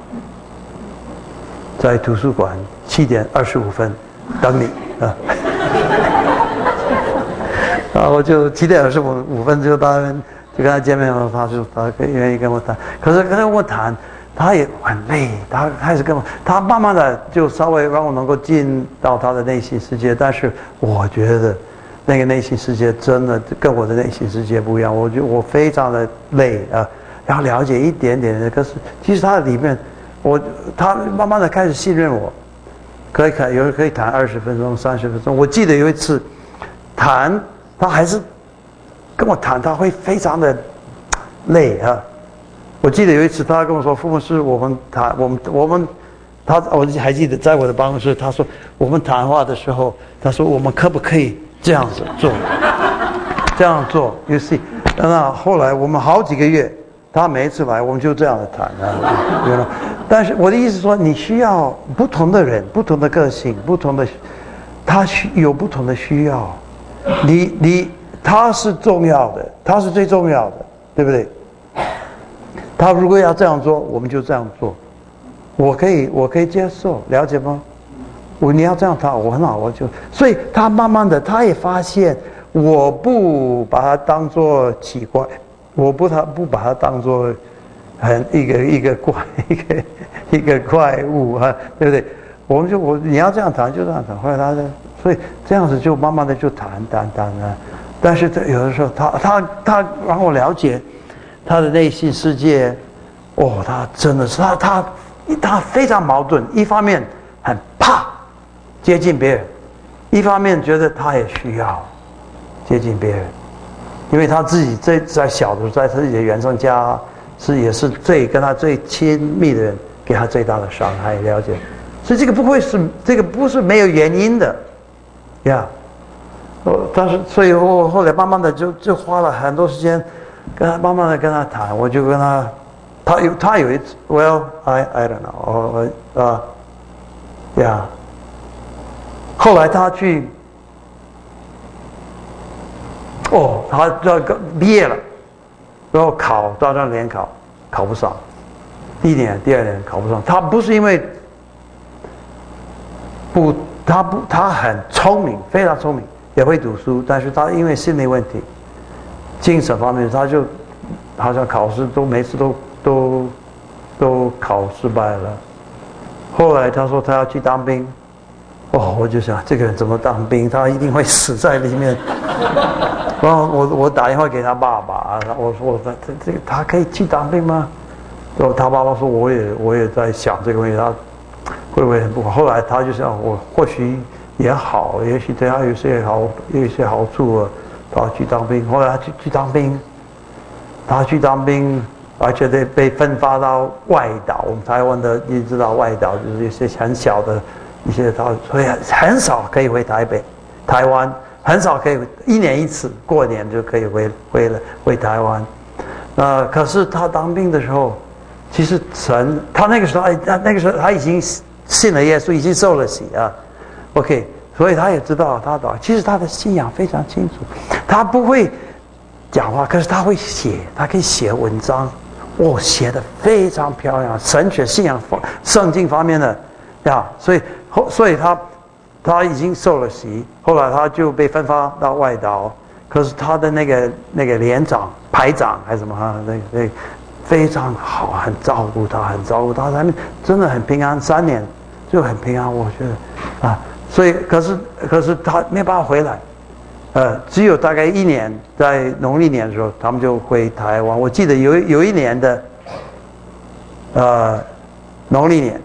在图书馆。七点二十五分，等你啊！然后我就七点二十五五分就到那边，就跟他见面了。他就他愿意跟我谈，可是跟我谈，他也很累。他开始跟我，他慢慢的就稍微让我能够进到他的内心世界。但是我觉得那个内心世界真的跟我的内心世界不一样。我觉得我非常的累啊，要了解一点点的。可是其实他的里面，我他慢慢的开始信任我。可以谈，有人可以谈二十分钟、三十分钟。我记得有一次谈，他还是跟我谈，他会非常的累啊。我记得有一次他跟我说：“傅牧师，我们谈，我们我们，他我还记得在我的办公室，他说我们谈话的时候，他说我们可不可以这样子做，这样做 ？You see， 那后来我们好几个月，他每一次来，我们就这样的谈啊，对吧？但是我的意思说，你需要不同的人，不同的个性，不同的，他需有不同的需要。你你他是重要的，他是最重要的，对不对？他如果要这样做，我们就这样做。我可以我可以接受，了解吗？我你要这样他，我很好，我就所以他慢慢的他也发现，我不把他当作奇怪，我不他不把他当作。很一个一个怪一个一个怪物啊，对不对？我们就我你要这样谈就这样谈，后来他就所以这样子就慢慢的就谈谈谈啊。但是有的时候他他他让我了解他的内心世界， 哦，他真的是他他他非常矛盾，一方面很怕接近别人，一方面觉得他也需要接近别人，因为他自己在在小的时候，在自己的原生家是也是最跟他最亲密的人，给他最大的伤害，了解。所以这个不会是这个不是没有原因的，呀、yeah 。但是，所以我后来慢慢的就就花了很多时间，跟他慢慢的跟他谈，我就跟他，他有他有一次 ，Well I I don't know， 我我啊，呀，后来他去，哦，他这个毕业了，然后考到那联考考不上，第一年第二年考不上，他不是因为不他不他很聪明，非常聪明。也会读书，但是他因为心理问题、精神方面，他就好像考试都每次都都都考失败了。后来他说他要去当兵，哦，我就想这个人怎么当兵？他一定会死在里面。然后我我打电话给他爸爸，我说我这这个他可以去当兵吗？然后他爸爸说我也我也在想这个问题，他会不会很不好？后来他就想我或许。也好，也许对他有些好，有一些好处，他去当兵。后来他去去当兵，他去当兵，而且被被分发到外岛。我们台湾的你知道，外岛就是一些很小的一些岛，所以很少可以回台北、台湾，很少可以一年一次过年就可以回回了回台湾。呃，可是他当兵的时候，其实神，他那个时候，哎，他那个时候他已经信了耶稣，已经受了洗啊。OK， 所以他也知道他祷，其实他的信仰非常清楚，他不会讲话，可是他会写，他可以写文章，哦，写得非常漂亮，神学、信仰、圣经方面的呀，所以后，所以他他已经受了洗，后来他就被分发到外岛，可是他的那个那个连长、排长还是什么哈，那那非常好，很照顾他，很照顾他，他们真的很平安，三年就很平安，我觉得啊。所以，可是，可是他没办法回来，呃，只有大概一年，在农历年的时候，他们就回台湾。我记得有有一年的，呃，农历年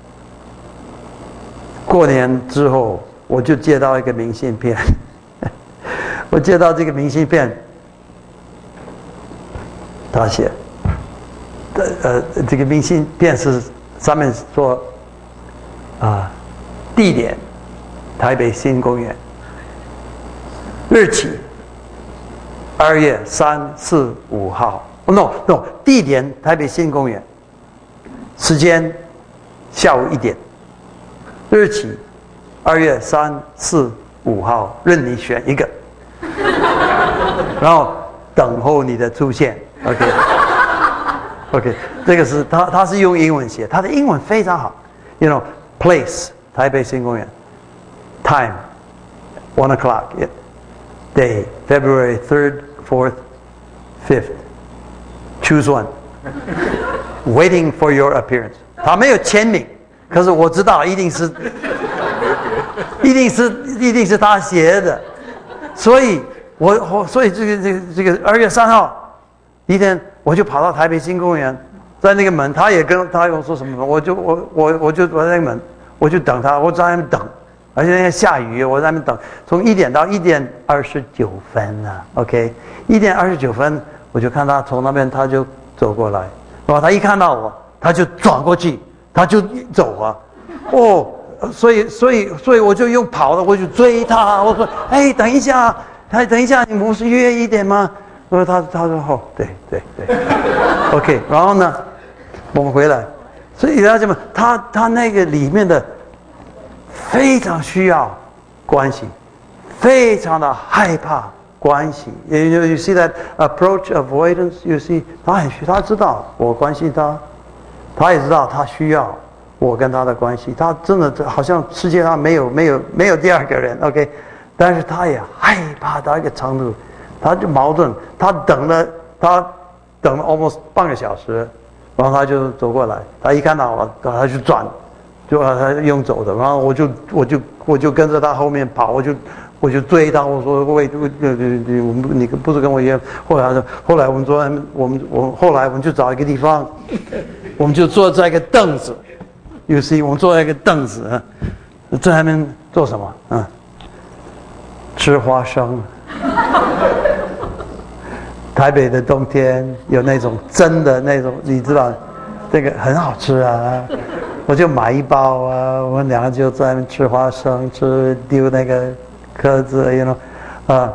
过年之后，我就接到一个明信片，我接到这个明信片，他写，呃，这个明信片是上面说，啊、呃，地点。台北新公园，日期二月三四五号。No no， 地点台北新公园，时间下午一点，日期二月三四五号，任你选一个，然后等候你的出现。OK OK， 这个是他他是用英文写，他的英文非常好。You know place 台北新公园。Time, one o'clock. Day, February third, fourth, fifth. Choose one. Waiting for your appearance. 他没有签名，可是我知道一定是，一定是一定是他写的，所以我我所以这个这个这个二月三号一天，我就跑到台北新公园，在那个门，他也跟他跟我说什么，我就我我我就我在那个门，我就等他，我在那边等。而且那天下雨，我在那边等，从一点到一点二十九分呢。OK， 一点二十九分，我就看他从那边他就走过来，然后他一看到我，他就转过去，他就走啊。哦，所以所以所以我就用跑的，我就追他，我说：“哎，等一下，他等一下，你不是约一点吗？”然后他他说：“哦，对对对 ，OK。”然后呢，我们回来，所以他怎么，他他那个里面的。非常需要关系，非常的害怕关系。You you see that approach avoidance? You see， 他很需，他知道我关心他，他也知道他需要我跟他的关系。他真的好像世界上没有没有没有第二个人 ，OK？ 但是他也害怕到一个程度，他就矛盾。他等了，他等了 almost 半个小时，然后他就走过来，他一看到我，他就转。 就把他用走的，然后我就我就我就跟着他后面跑，我就我就追他，我说喂，对对对，我们你不是跟我一样？后来后来我们坐在我们我后来我们就找一个地方，我们就坐在一个凳子，有时我们坐在一个凳子啊，在那边做什么啊？吃花生。台北的冬天有那种真的那种，你知道，这个很好吃啊。我就买一包啊，我们两个就在那边吃花生，吃丢那个壳子，you know， 啊，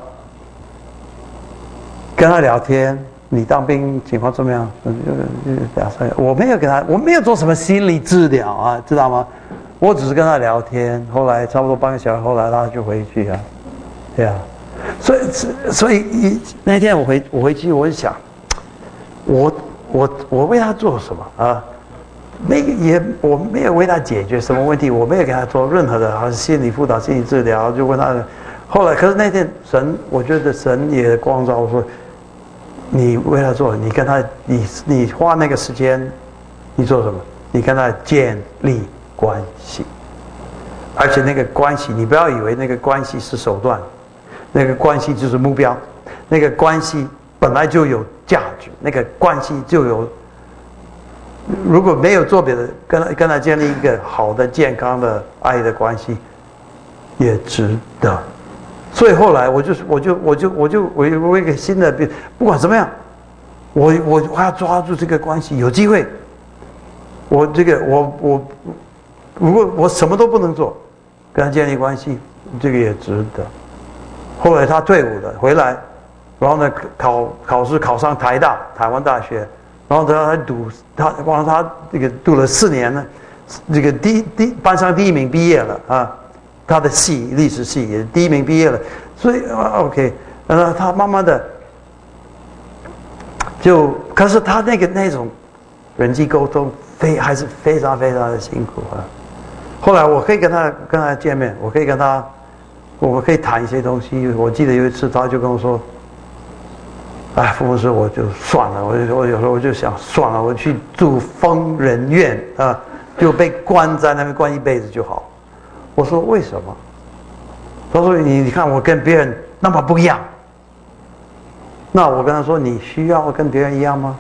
跟他聊天。你当兵情况怎么样？我没有跟他，我没有做什么心理治疗啊，知道吗？我只是跟他聊天。后来差不多半个小时，后来他就回去啊，对啊。所以，所以那天我回我回去，我就想，我我我为他做什么啊？没也我没有为他解决什么问题，我没有给他做任何的，好像心理辅导、心理治疗，就问他。后来，可是那天神，我觉得神也光照我说，你为他做，你跟他，你你花那个时间，你做什么？你跟他建立关系，而且那个关系，你不要以为那个关系是手段。那个关系就是目标，那个关系本来就有价值，那个关系就有。如果没有做别的，跟他跟他建立一个好的、健康的爱的关系，也值得。所以后来我就我就我就我就我我一个新的，不管怎么样，我我我要抓住这个关系，有机会。我这个我我如果我什么都不能做，跟他建立关系，这个也值得。后来他退伍了，回来，然后呢考考试考上台大台湾大学，然后他读他，然后他这个读了四年呢，这个第第班上第一名毕业了啊，他的系历史系也第一名毕业了，所以 OK， 然后他慢慢的就，可是他那个那种人际沟通非还是非常非常的辛苦啊。后来我可以跟他跟他见面，我可以跟他。我可以谈一些东西。我记得有一次，他就跟我说：“哎，傅牧师，我就算了。我就我有时候我就想算了，我去住疯人院啊，就被关在那边关一辈子就好。”我说：“为什么？”他说：“你你看我跟别人那么不一样。”那我跟他说：“你需要跟别人一样吗？”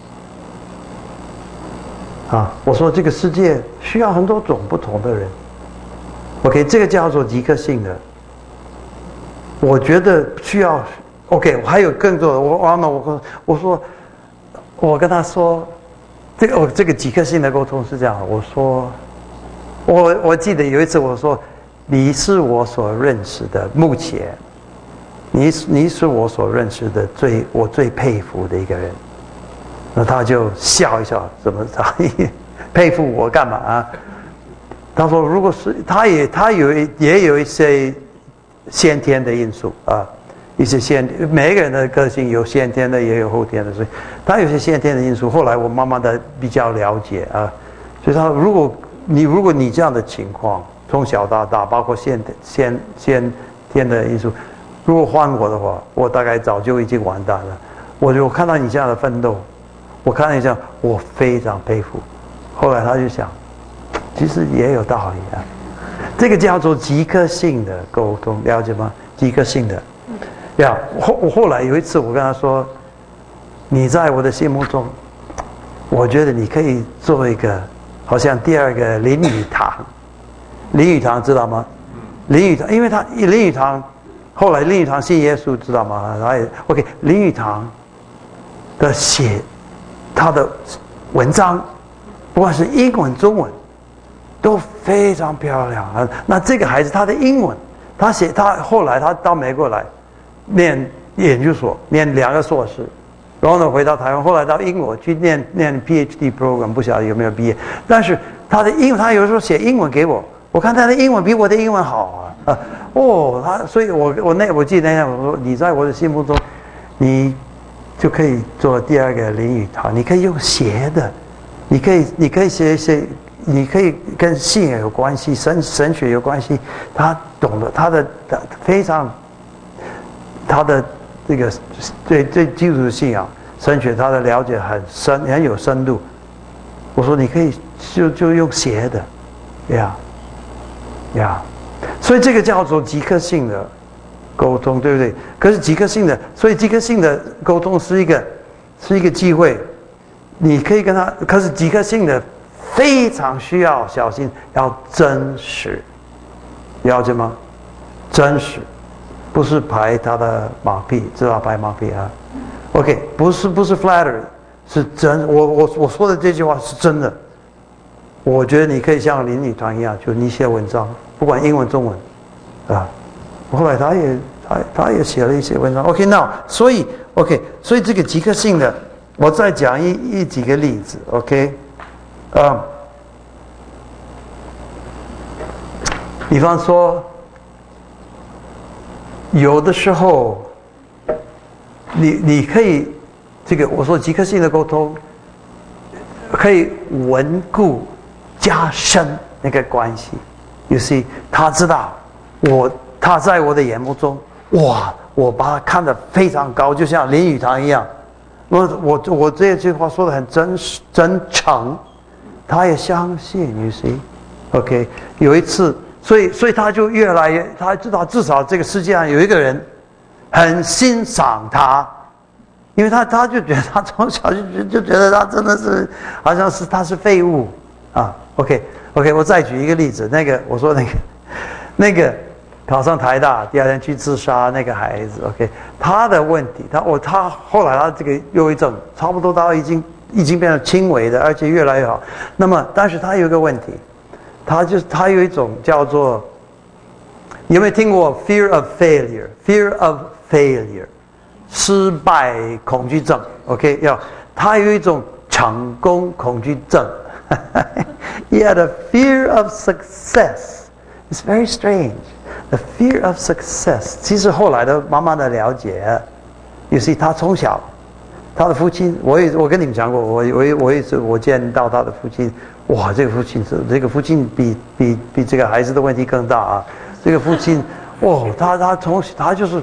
啊，我说这个世界需要很多种不同的人。OK， 这个叫做即刻性的。我觉得需要 ，OK， 我还有更多的。我完了，我我说，我跟他说，这个我这个即刻性的沟通是这样。我说，我我记得有一次我说，你是我所认识的目前，你你是我所认识的最我最佩服的一个人。那他就笑一笑，怎么他佩服我干嘛啊？他说：“如果是他也他有也有一些先天的因素啊，一些先每一个人的个性有先天的也有后天的，所以他有些先天的因素。后来我慢慢的比较了解啊，所以他如果你如果你这样的情况从小到大，包括先先先天的因素，如果换我的话，我大概早就已经完蛋了。我就看到你这样的奋斗，我看到你这样，我非常佩服。后来他就想。”其实也有道理啊，这个叫做即刻性的沟通，了解吗？即刻性的，呀，后我后来有一次我跟他说，你在我的心目中，我觉得你可以做一个，好像第二个林语堂，林语堂知道吗？林语堂，因为他林语堂，后来林语堂信耶稣，知道吗？他也 OK， 林语堂的写他的文章，不管是英文、中文。都非常漂亮啊！那这个孩子他的英文，他写他后来他到美国来，念研究所，念两个硕士，然后呢回到台湾，后来到英国去念念 PhD program， 不晓得有没有毕业。但是他的英，他有时候写英文给我，我看他的英文比我的英文好啊！啊哦，他所以我我那我记得那天我说你在我的心目中，你就可以做第二个林语堂，你可以用写的，你可以你可以写一些。你可以跟信仰有关系，神神学有关系，他懂得他的非常，他的这个对对基督的信仰神学他的了解很深很有深度。我说你可以就就用写的， 呀呀，所以这个叫做即刻性的沟通，对不对？可是即刻性的，所以即刻性的沟通是一个是一个机会，你可以跟他，可是即刻性的非常需要小心，要真实，了解吗？真实，不是拍他的马屁，知道拍马屁啊 ？OK， 不是不是 flatter， 是真。我我我说的这句话是真的。我觉得你可以像林语堂一样，就你写文章，不管英文中文，啊。后来他也他他也写了一些文章。OK， now 所以 OK， 所以这个即刻性的，我再讲一一几个例子。OK， 啊、um,，比方说，有的时候，你你可以这个我说即刻性的沟通，可以稳固加深那个关系。You see， 他知道我。他在我的眼目中，哇！我把他看得非常高，就像林语堂一样。我我我这句话说得很真实真诚，他也相信。You see， OK， 有一次，所以所以他就越来越，他知道至少这个世界上有一个人很欣赏他，因为他他就觉得他从小就就觉得他真的是好像是他是废物啊。OK OK， 我再举一个例子，那个我说那个那个。考上台大，第二天去自杀那个孩子 ，OK， 他的问题，他我他后来他这个忧郁症差不多到已经已经变成轻微的，而且越来越好。那么，但是他有一个问题，他就是他有一种叫做，有没有听过 fear of failure？fear of failure， 失败恐惧症 ，OK， 要他有一种成功恐惧症，yeah， the fear of success is very strange。The fear of success， 其实后来的慢慢的了解，有些他从小，他的父亲，我也我跟你们讲过，我我我也是我见到他的父亲，哇，这个父亲是这个父亲比比比这个孩子的问题更大啊！这个父亲，哇，他他从他就是，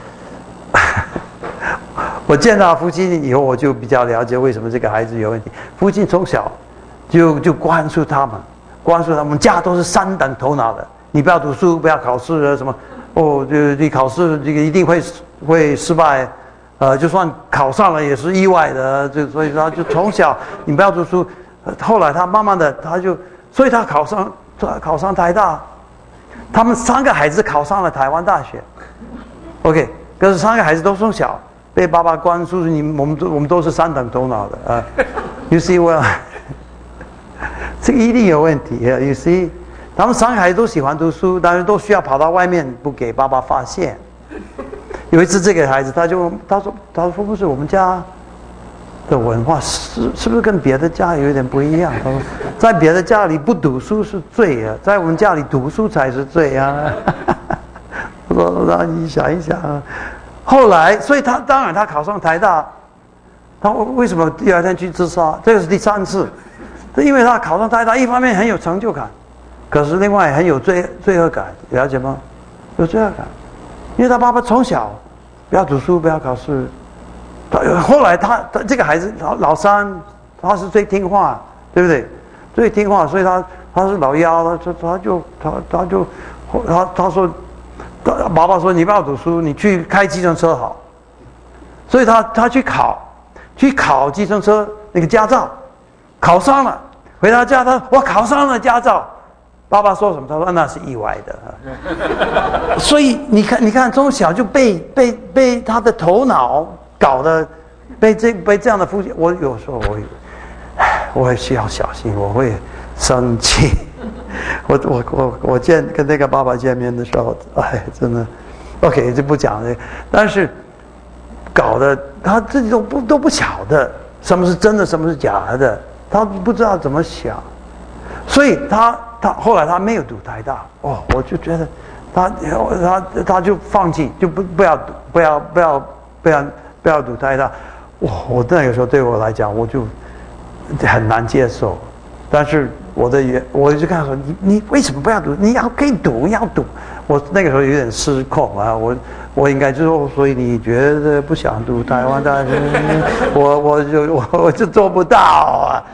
我见到父亲以后，我就比较了解为什么这个孩子有问题。父亲从小就就灌输他们，灌输他们家都是三等头脑的。你不要读书，不要考试啊！什么？哦，就你考试这个一定会会失败，呃，就算考上了也是意外的。就所以他就从小你不要读书，后来他慢慢的他就，所以他考上考上台大，他们三个孩子考上了台湾大学。OK， 可是三个孩子都从小被爸爸灌输，你我们我们都是三等头脑的啊。You see well， 这个一定有问题。You see。他们三个孩子都喜欢读书，但是都需要跑到外面，不给爸爸发现。有一次，这个孩子他就他说：“他说不是我们家的文化是是不是跟别的家有点不一样？”他说：“在别的家里不读书是罪啊，在我们家里读书才是罪啊。”我说：“让你想一想。”后来，所以他当然他考上台大，他为什么第二天去自杀？这个是第三次，因为他考上台大，一方面很有成就感。可是另外很有罪罪恶感，了解吗？有罪恶感，因为他爸爸从小不要读书，不要考试。他后来他他这个孩子老老三，他是最听话，对不对？最听话，所以他他是老幺，他他就他他就他他说，他爸爸说你不要读书，你去开计程车好。所以他他去考，去考计程车那个驾照，考上了，回到家他我考上了驾照。爸爸说什么？他说那是意外的。所以你看，你看，从小就被被被他的头脑搞得，被这被这样的父亲，我有时候我，我也需要小心，我会生气。我我我我见跟那个爸爸见面的时候，哎，真的 ，OK 就不讲了。但是搞得他自己都不都不晓得什么是真的，什么是假的，他不知道怎么想，所以他。他后来他没有读台大哦，我就觉得他他他就放弃，就不不要读，不要不要不要不要读台大。哇，我那个时候对我来讲，我就很难接受。但是我的原，我就跟他说：“你你为什么不要读？你要可以读，要读。”我那个时候有点失控啊，我我应该就说，所以你觉得不想读台湾大学，我我就我我就做不到啊。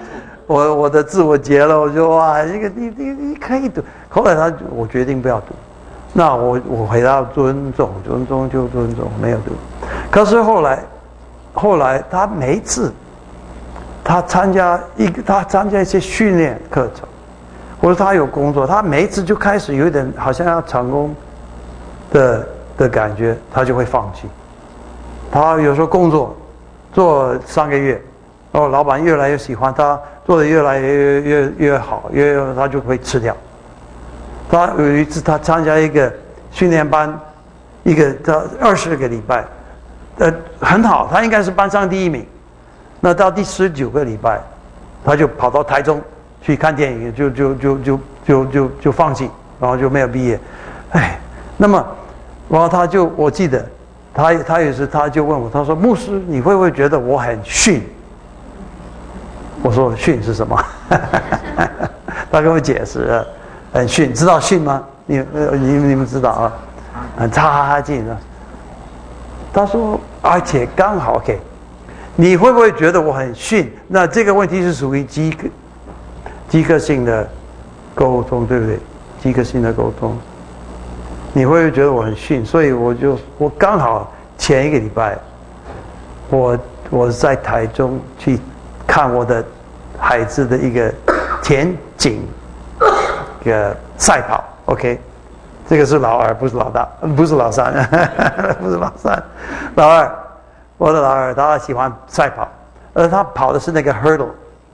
我我的字我结了，我就哇，这个你你你可以读。后来他我决定不要读，那我我回到尊重，尊重就尊重，没有读。可是后来后来他每一次他参加一个他参加一些训练课程，或者他有工作，他每一次就开始有点好像要成功的的感觉，他就会放弃。他有时候工作做三个月，然后老板越来越喜欢他，做的越来越越越好，越他就会辞掉。他有一次他参加一个训练班，一个他二十个礼拜，呃很好，他应该是班上第一名。那到第十九个礼拜，他就跑到台中去看电影，就就就就就就就放弃，然后就没有毕业。哎，那么然后他就我记得。他他也是，他就问我，他说：“牧师，你会不会觉得我很逊？”我说：“逊是什么？”他跟我解释，很逊，知道逊吗？你你你们知道啊？很差劲啊。他说：“而且刚好 OK， 你会不会觉得我很逊？那这个问题是属于饥渴饥渴性的沟通，对不对？饥渴性的沟通。”你会觉得我很逊，所以我就我刚好前一个礼拜，我我在台中去看我的孩子的一个田径一个赛跑 ，OK， 这个是老二，不是老大，不是老三，不是老三，老二，我的老二他喜欢赛跑，而他跑的是那个 hurdle，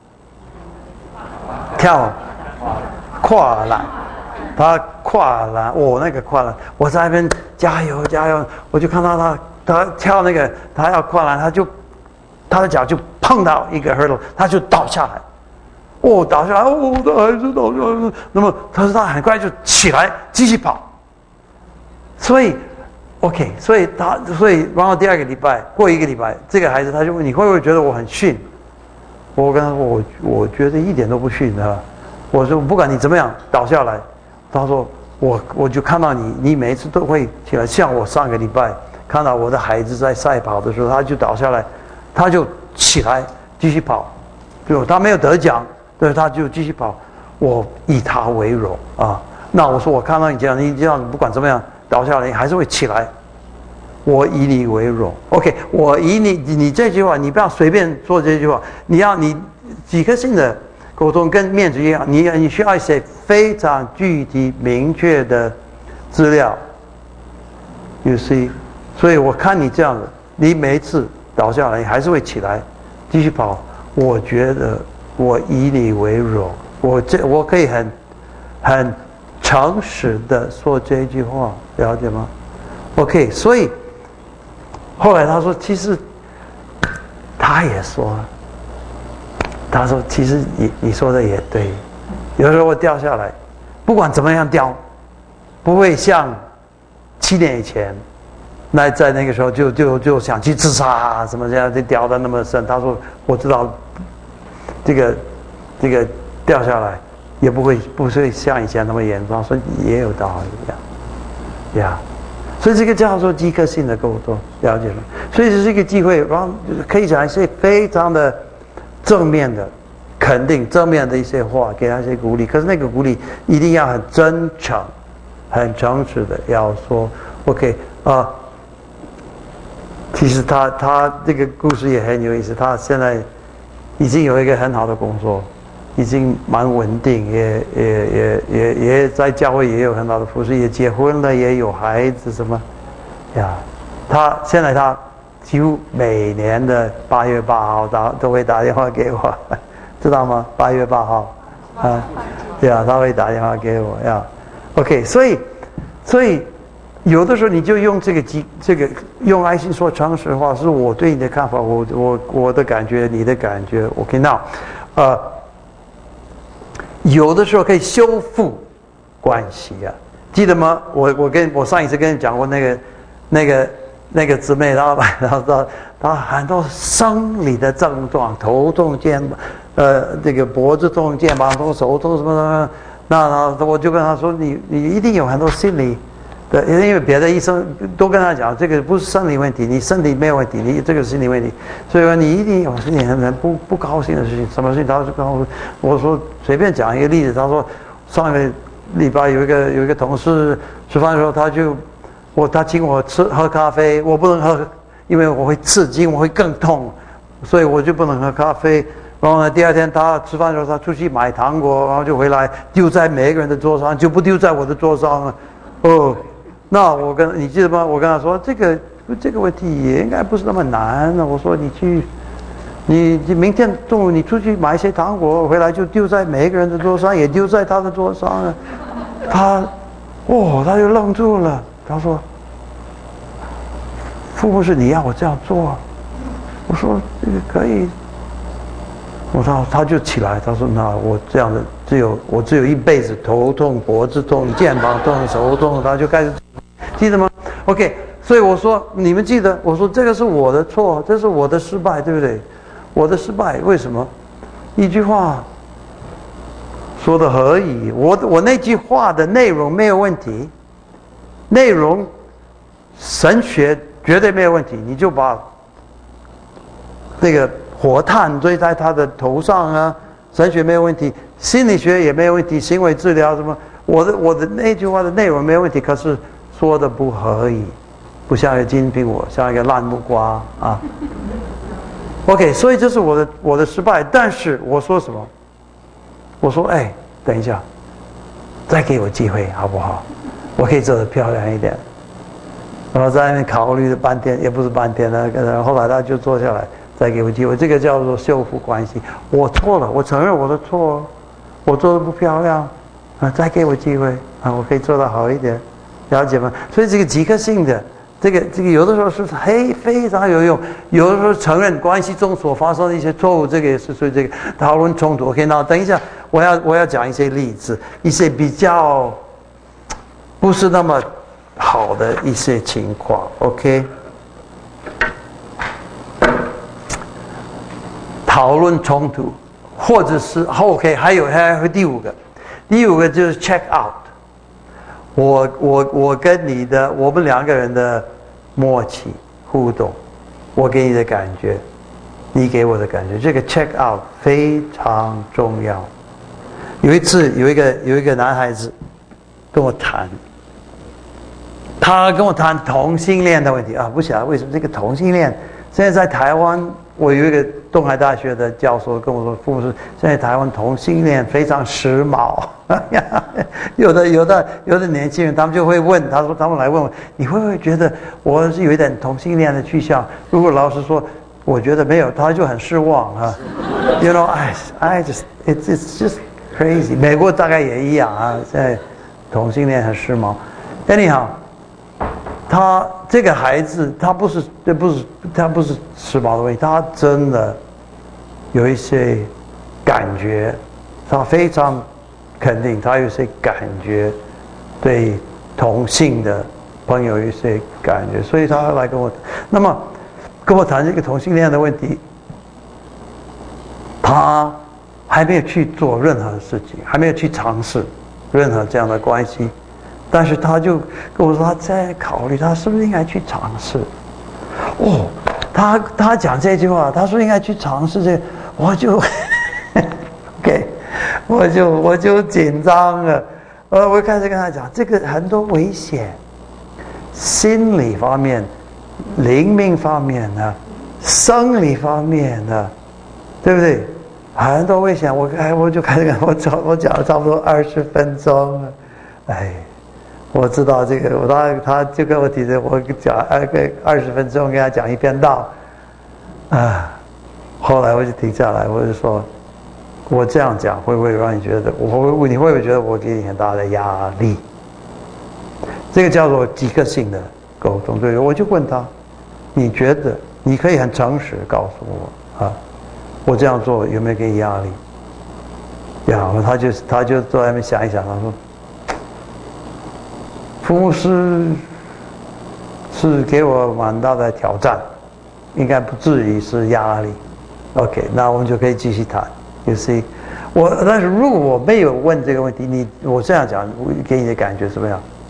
跳跨栏。他跨栏，我、哦、那个跨栏，我在那边加油加油，我就看到他，他跳那个，他要跨栏，他就他的脚就碰到一个 hurdle， 他就倒下来，哦，倒下来，哦，他还是倒下来，那么他说他很快就起来继续跑，所以 OK， 所以他所以然后第二个礼拜过一个礼拜，这个孩子他就问你会不会觉得我很逊？我跟他说我我觉得一点都不逊的，我说不管你怎么样倒下来。他说：“我我就看到你，你每一次都会起来。像我上个礼拜看到我的孩子在赛跑的时候，他就倒下来，他就起来继续跑，就他没有得奖，对，他就继续跑。我以他为荣啊。那我说我看到你这样，你这样不管怎么样倒下来，你还是会起来。我以你为荣 ，OK， 我以你，你这句话你不要随便说这句话，你要你几颗星的。”沟通跟面子一样，你你需要一些非常具体明确的资料。You see， 所以我看你这样子，你每一次倒下来，你还是会起来继续跑。我觉得我以你为荣，我这我可以很很诚实的说这句话，了解吗 ？OK， 所以后来他说，其实他也说。他说：“其实你你说的也对，有时候我掉下来，不管怎么样掉，不会像七年以前，那在那个时候就就就想去自杀啊什么这样，就掉的那么深。”他说：“我知道，这个这个掉下来也不会不会像以前那么严重，所以也有道理呀，呀。所以这个叫做饥渴性的沟通，了解吗？所以这是一个机会，然后可以讲一些非常的。”正面的肯定，正面的一些话，给他一些鼓励。可是那个鼓励一定要很真诚、很诚实的要说 ，OK 啊、呃。其实他他这个故事也很有意思。他现在已经有一个很好的工作，已经蛮稳定，也也也也也在教会也有很好的服侍，也结婚了，也有孩子什么呀。他现在他。几乎每年的八月八号打都会打电话给我，知道吗？八月八号，啊，对啊，他会打电话给我呀。OK， 所以，所以有的时候你就用这个机，这个用爱心说诚实话，是我对你的看法，我我我的感觉，你的感觉。OK， 那，呃，有的时候可以修复关系啊，记得吗？我我跟我上一次跟你讲过那个那个。那个姊妹，然后然后她她很多生理的症状，头痛、肩膀，呃，这个脖子痛、肩膀痛、手痛什么什么。那那我就跟她说，你你一定有很多心理对，因为别的医生都跟他讲，这个不是生理问题，你身体没有问题，你这个是心理问题，所以说你一定有心里很不不高兴的事情，什么事情？他就跟我我说随便讲一个例子，他说上个礼拜有一个有一个同事吃饭的时候，他就我他请我吃喝咖啡，我不能喝，因为我会刺激，我会更痛，所以我就不能喝咖啡。然后呢，第二天他吃饭的时候，他出去买糖果，然后就回来丢在每一个人的桌上，就不丢在我的桌上了。哦，那我跟你记得吗？我跟他说，这个这个问题也应该不是那么难。我说你去，你你明天中午你出去买一些糖果回来，就丢在每一个人的桌上，也丢在他的桌上了。他，哦，他就愣住了。他说：“父母是你要我这样做？”我说：“这个可以。”我说，他就起来，他说：“那我这样的只有我只有一辈子头痛、脖子痛、肩膀痛、手痛。”他就开始，记得吗 ？OK， 所以我说你们记得，我说这个是我的错，这是我的失败，对不对？我的失败为什么？一句话说的何以？我我那句话的内容没有问题，内容神学绝对没有问题，你就把那个火炭堆在他的头上啊，神学没有问题，心理学也没有问题，行为治疗什么，我的我的那句话的内容没有问题，可是说的不合宜，不像一个金苹果，像一个烂木瓜啊。OK， 所以这是我的我的失败，但是我说什么？我说，哎，等一下，再给我机会好不好？我可以做得漂亮一点。然后在那边考虑了半天，也不是半天了，然后后来他就坐下来。再给我机会，这个叫做修复关系。我错了，我承认我的错，我做的不漂亮，啊，再给我机会啊，我可以做得好一点，了解吗？所以这个即刻性的，这个这个有的时候是嘿非常有用，有的时候承认关系中所发生的一些错误，这个也是属于这个讨论冲突。OK， 那等一下我要我要讲一些例子，一些比较不是那么好的一些情况。OK。讨论冲突，或者是 OK， 还有还有第五个，第五个就是 check out。我我我跟你的，我们两个人的默契互动，我给你的感觉，你给我的感觉，这个 check out 非常重要。有一次，有一个有一个男孩子跟我谈，他跟我谈同性恋的问题啊，不晓得为什么这个同性恋现在在台湾。我有一个东海大学的教授跟我说，父母是现在台湾同性恋非常时髦，有的有的有的年轻人他们就会问，他说他们来问我，你会不会觉得我是有一点同性恋的趋向？如果老师说我觉得没有，他就很失望啊。You know, I I just it's it's just crazy。美国大概也一样啊，现在同性恋很时髦。Anyhow。他这个孩子，他不是，这不是，他不是时髦的问题，他真的有一些感觉，他非常肯定，他有一些感觉，对同性的朋友有一些感觉，所以他来跟我，那么跟我谈这个同性恋的问题，他还没有去做任何事情，还没有去尝试任何这样的关系。但是他就跟我说，他在考虑他是不是应该去尝试。哦，他他讲这句话，他说应该去尝试这个，我就 ，OK， 我就我就紧张了。呃，我开始跟他讲，这个很多危险，心理方面、灵命方面的、生理方面的，对不对？很多危险。我哎，我就开始跟我讲，我讲了差不多二十分钟了，哎。我知道这个，我他他就跟我提着，我讲二个二十分钟，跟他讲一篇道，啊，后来我就停下来，我就说，我这样讲会不会让你觉得，我会你会不会觉得我给你很大的压力？这个叫做即刻性的沟通，对，我就问他，你觉得你可以很诚实告诉我啊，我这样做有没有给你压力？呀，他就他就坐在那边想一想，他说。父母是是给我蛮大的挑战，应该不至于是压力。OK， 那我们就可以继续谈。You see， 我但是如果我没有问这个问题，你我这样讲，给你的感觉怎么样？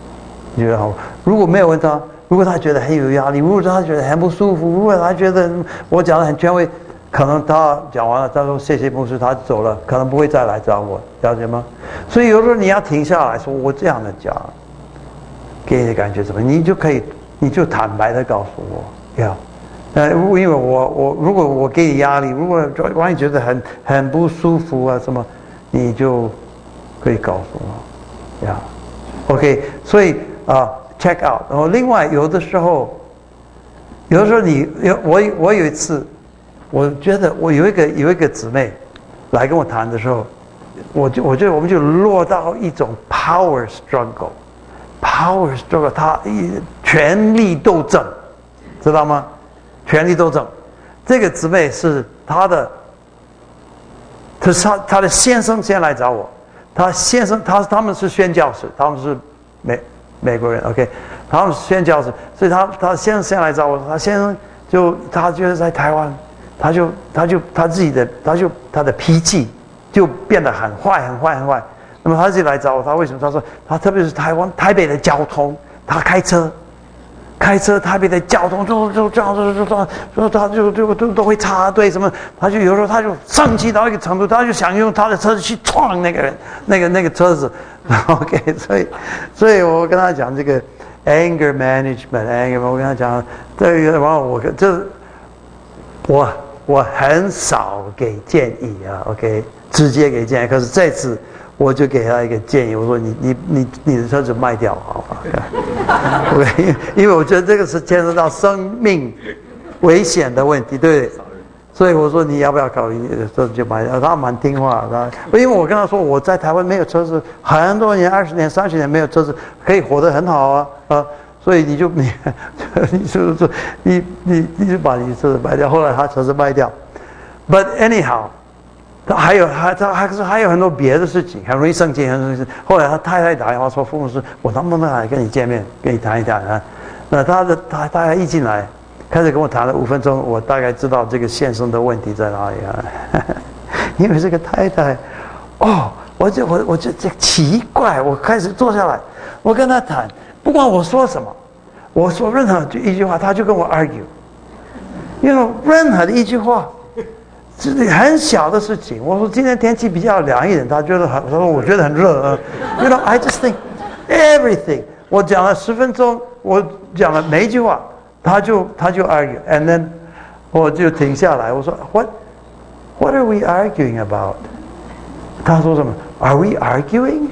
你觉得好。如果没有问他，如果他觉得很有压力，如果他觉得很不舒服，如果他觉得我讲的很权威，可能他讲完了，他说谢谢牧师，他走了，可能不会再来找我，了解吗？所以有时候你要停下来说，我这样的讲，给你的感觉怎么样？你就可以，你就坦白的告诉我，要。呃，因为我我如果我给你压力，如果万一觉得很很不舒服啊什么，你就可以告诉我，呀 ，OK， 所以啊、呃、，check out。然后另外有的时候，有的时候你有我我有一次，我觉得我有一个有一个姊妹来跟我谈的时候，我就我觉得我们就落到一种 power struggle，power struggle， 他权力斗争，知道吗？权力斗争，这个姊妹是她的，可是她她的先生先来找我，她先生他他们是宣教士，他们是美美国人 ，OK， 他们是宣教士，所以他他先生先来找我，他先生就他觉得在台湾，他就他就他自己的他就他的脾气就变得很坏很坏很坏，那么他自己来找我，他为什么？他说他特别是台湾台北的交通，他开车。开车台北的交通就就这样就就就就他就就都都会插队什么，他就有时候他就生气到一个程度，他就想用他的车子去撞那个人，那个那个车子。OK， 所以所以我跟他讲这个 anger management，anger， 我跟他讲这个，然后我这我我很少给建议啊 ，OK， 直接给建议，可是这次。我就给他一个建议，我说你你你你的车子卖掉好吧？对，因为我觉得这个是牵涉到生命危险的问题，对不对？所以我说你要不要考虑你的车子就卖掉？他蛮听话的，因为我跟他说我在台湾没有车子很多年，二十年、三十年没有车子，可以活得很好啊啊！所以你就你你就说你你你就把你车子卖掉，后来他车子卖掉 ，But anyhow。他还有还他还是还有很多别的事情，很容易生气，很容易生气。后来他太太打电话说：“傅牧师，我能不能来跟你见面，跟你谈一谈啊？”那他的他大概一进来，开始跟我谈了五分钟，我大概知道这个先生的问题在哪里啊。因为这个太太，哦，我就我我就这奇怪，我开始坐下来，我跟他谈，不管我说什么，我说任何一句话，他就跟我 argue， 因为任何的一句话。是很小的事情。我说今天天气比较凉一点，他觉得很，他说我觉得很热啊。You know, I just think everything。我讲了十分钟，我讲了每一句话，他就他就 argue，and then 我就停下来，我说 What What are we arguing about？ 他说什么 ？Are we arguing？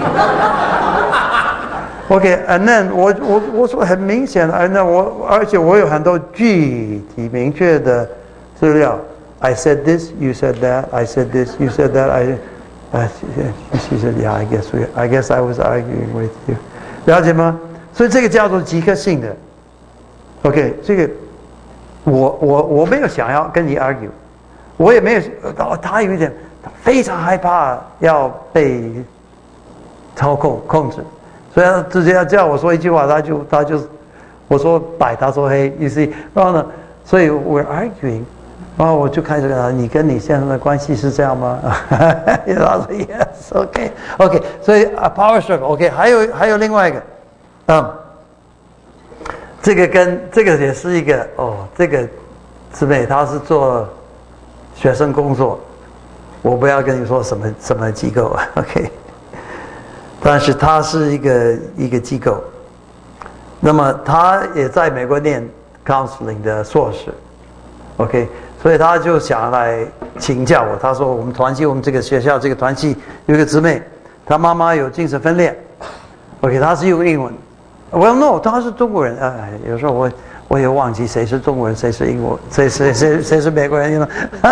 OK，and then 我我我说很明显的，那我而且我有很多具体明确的资料。I said this, you said that. I said this, you said that. I, uh, she said, yeah, I guess we, I guess I was arguing with you. 了解吗？所以这个叫做即刻性的。OK， 这个我我我没有想要跟你 argue， 我也没有，他有一点非常害怕要被操控控制，所以他直接要叫我说一句话，他就他就我说白，他说黑 ，you see， 然后呢，所以 we're arguing。然后我就开始跟他，你跟你先生的关系是这样吗？他说 yes，OK，OK，、okay, okay, 所以啊 power struggle，OK，、okay, 还有还有另外一个，嗯，这个跟这个也是一个哦，这个姊妹她是做学生工作，我不要跟你说什么什么机构 ，OK， 但是她是一个一个机构，那么她也在美国念 counseling 的硕士 ，OK。所以他就想来请教我，他说我们团契，我们这个学校这个团契有一个姊妹，她妈妈有精神分裂 ，OK， 她是用英文 ，Well no， 她是中国人，哎，有时候我我也忘记谁是中国人，谁是英国，谁谁谁谁是美国人，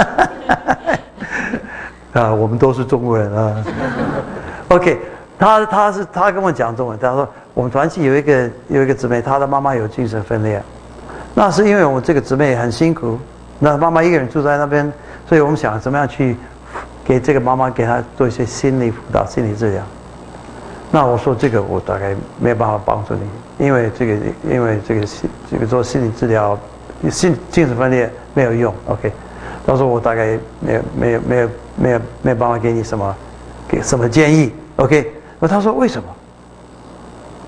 啊，我们都是中国人啊 ，OK， 他他是他跟我讲中文，他说我们团契有一个有一个姊妹，她的妈妈有精神分裂，那是因为我们这个姊妹很辛苦。那妈妈一个人住在那边，所以我们想怎么样去给这个妈妈给她做一些心理辅导、心理治疗。那我说这个我大概没有办法帮助你，因为这个因为这个这个做心理治疗，心精神分裂没有用。OK， 他说我大概没有没有没有没有没有办法给你什么给什么建议。OK， 那他说为什么？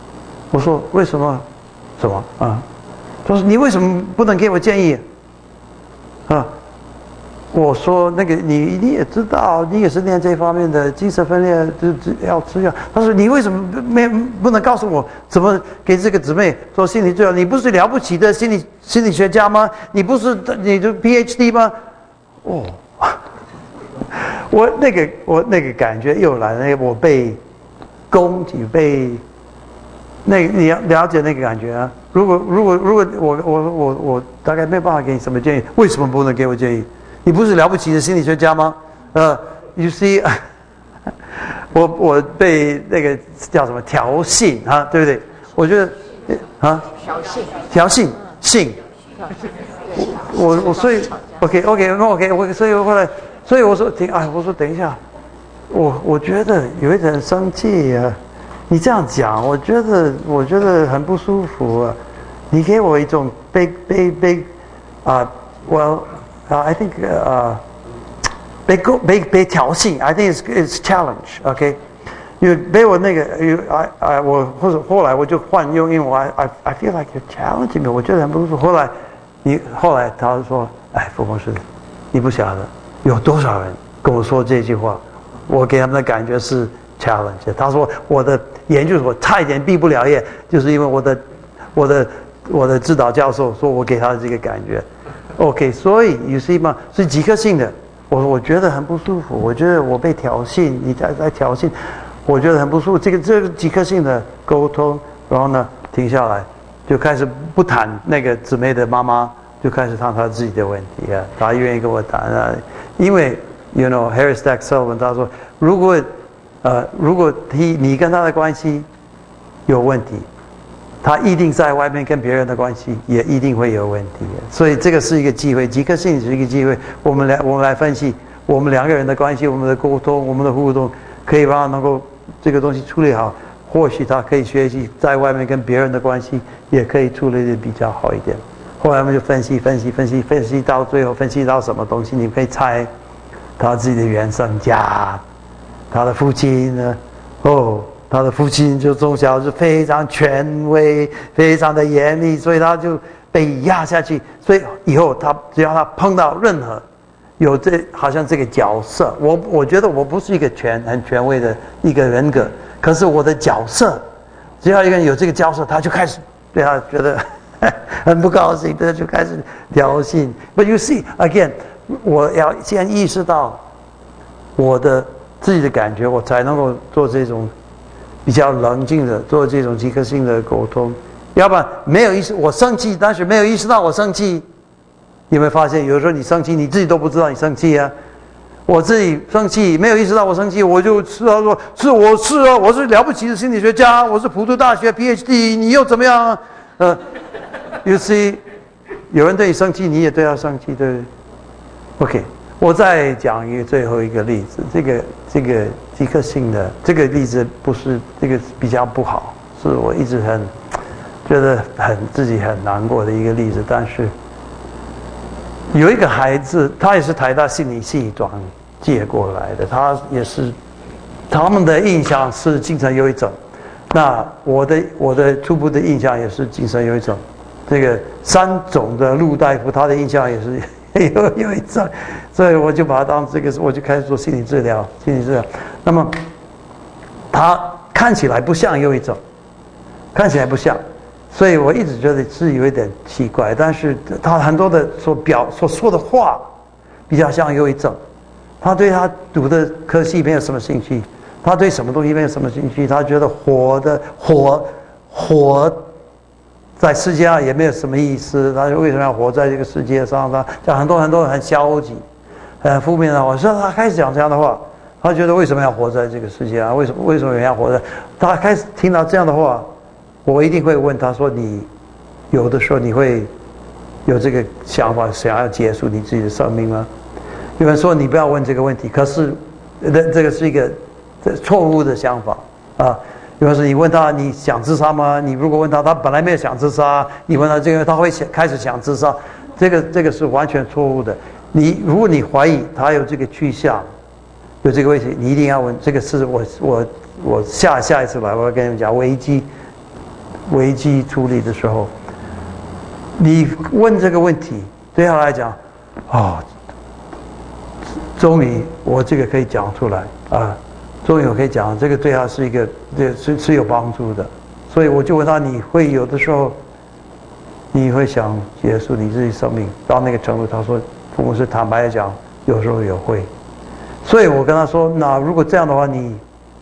我说为什么？什么啊？他说你为什么不能给我建议？啊？我说那个你你也知道，你也是练这方面的精神分裂，就要吃药。他说你为什么没不能告诉我怎么给这个姊妹做心理治疗？你不是了不起的心理心理学家吗？你不是你的 P H D 吗？哦，我那个我那个感觉又来了，那个我被攻击被。那个你要了解那个感觉啊！如果如果如果我我我我大概没有办法给你什么建议，为什么不能给我建议？你不是了不起的心理学家吗？呃 ，you see， 我我被那个叫什么调衅啊，对不对？我觉得啊， 挑衅， 调衅性，我我我所以 OK OK 那 OK 我所以后来所以我说停哎，我说等一下，我我觉得有一点生气啊。你这样讲，我觉得我觉得很不舒服啊！你给我一种被被被啊，我啊 ，I think 啊，被被被被挑衅 ，I think it's it's challenge，OK？、Okay? 因为被我那个，哎哎，我或者后来我就换用英文 ，I I feel like you're challenging me， 我觉得很不舒服。后来你后来他说，哎，傅博士，你不晓得有多少人跟我说这句话，我给他们的感觉是。challenge， 他说我的研究所差一点毕不了业，就是因为我的我的我的指导教授说我给他的这个感觉 ，OK， 所以 you see 吗？是即刻性的，我我觉得很不舒服，我觉得我被挑衅，你在在挑衅，我觉得很不舒服。这个这个即刻性的沟通，然后呢停下来，就开始不谈那个姊妹的妈妈，就开始谈他自己的问题啊，他愿意跟我谈啊，因为 you know Harry Stack Sullivan 他说如果呃，如果你你跟他的关系有问题，他一定在外面跟别人的关系也一定会有问题。所以这个是一个机会，即刻性是一个机会。我们来我们来分析我们两个人的关系，我们的沟通，我们的互动，可以让他能够这个东西处理好。或许他可以学习在外面跟别人的关系也可以处理的比较好一点。后来我们就分析分析分析分析到最后，分析到什么东西？你可以猜他自己的原生家。他的父亲呢？哦，他的父亲就从小是非常权威，非常的严厉，所以他就被压下去。所以以后他只要他碰到任何有这好像这个角色，我我觉得我不是一个权很权威的一个人格，可是我的角色，只要一个人有这个角色，他就开始对他觉得很不高兴，他就开始挑衅。But you see again， 我要先意识到我的。自己的感觉，我才能够做这种比较冷静的，做这种即刻性的沟通。要不然没有意识，我生气，但是没有意识到我生气。有没有发现，有时候你生气，你自己都不知道你生气啊？我自己生气，没有意识到我生气，我就是他说是我是啊，我是了不起的心理学家，我是普渡大学 P H D， 你又怎么样啊？呃 ，you see， 有人对你生气，你也对他生气，对不对 ？OK。我再讲一个最后一个例子，这个这个即刻性的这个例子不是这个比较不好，是我一直很觉得很自己很难过的一个例子。但是有一个孩子，他也是台大心理系转介过来的，他也是他们的印象是精神忧郁症，那我的我的初步的印象也是精神忧郁症。这个三种的陆大夫，他的印象也是。有有一阵，所以我就把它当这个，我就开始做心理治疗。心理治疗，那么他看起来不像忧郁症，看起来不像，所以我一直觉得是有一点奇怪。但是他很多的所表所说的话，比较像忧郁症。他对他读的科系没有什么兴趣，他对什么东西没有什么兴趣，他觉得活的活活。在世界上也没有什么意思，他为什么要活在这个世界上？他讲很多很多很消极、很负面的话。所以他开始讲这样的话，他觉得为什么要活在这个世界上？为什么为什么要活在？他开始听到这样的话，我一定会问他说：“你有的时候你会有这个想法，想要结束你自己的生命吗？”有人说你不要问这个问题，可是这这个是一个错误的想法啊。比方说，你问他你想自杀吗？你如果问他，他本来没有想自杀，你问他这个，他会想开始想自杀，这个这个是完全错误的。你如果你怀疑他有这个趋向，有这个问题，你一定要问。这个是我我我下下一次来，我要跟你们讲危机危机处理的时候，你问这个问题，对他来讲，啊、哦，终于我这个可以讲出来啊，终于我可以讲，这个对他是一个对是是有帮助的。所以我就问他，你会有的时候，你会想结束你自己生命到那个程度？他说，父母是坦白的讲，有时候也会。所以我跟他说，那如果这样的话，你，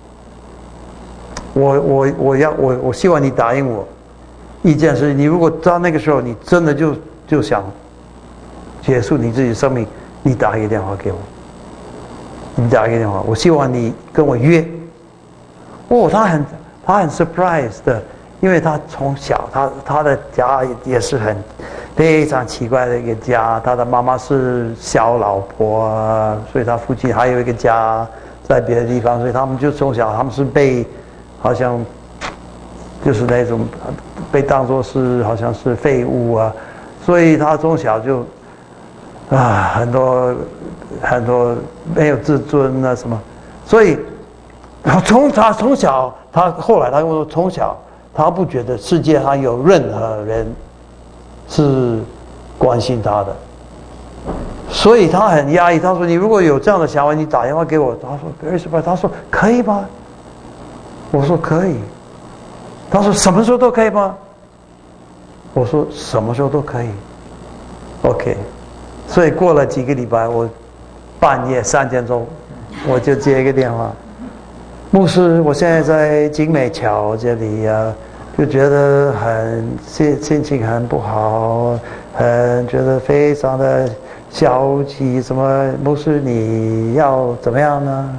我我我要我我希望你答应我一件事，你如果到那个时候你真的就就想结束你自己的生命，你打一个电话给我，你打一个电话，我希望你跟我约。哦，他很他很 surprised 的，因为他从小他他的家也是很非常奇怪的一个家，他的妈妈是小老婆，所以他父亲还有一个家在别的地方，所以他们就从小他们是被好像就是那种被当作是好像是废物啊，所以他从小就啊很多很多没有自尊啊什么，所以从他从小他后来他跟我说，从小他不觉得世界上有任何人是关心他的，所以他很压抑。他说：“你如果有这样的想法，你打电话给我。”他说 ：“Very surprised。”他说：“可以吗？”我说：“可以。”他说：“什么时候都可以吗？”我说：“什么时候都可以。” OK。所以过了几个礼拜，我半夜三点钟我就接一个电话。牧师，我现在在景美桥这里啊，就觉得很心心情很不好，很觉得非常的消极。什么？牧师，你要怎么样呢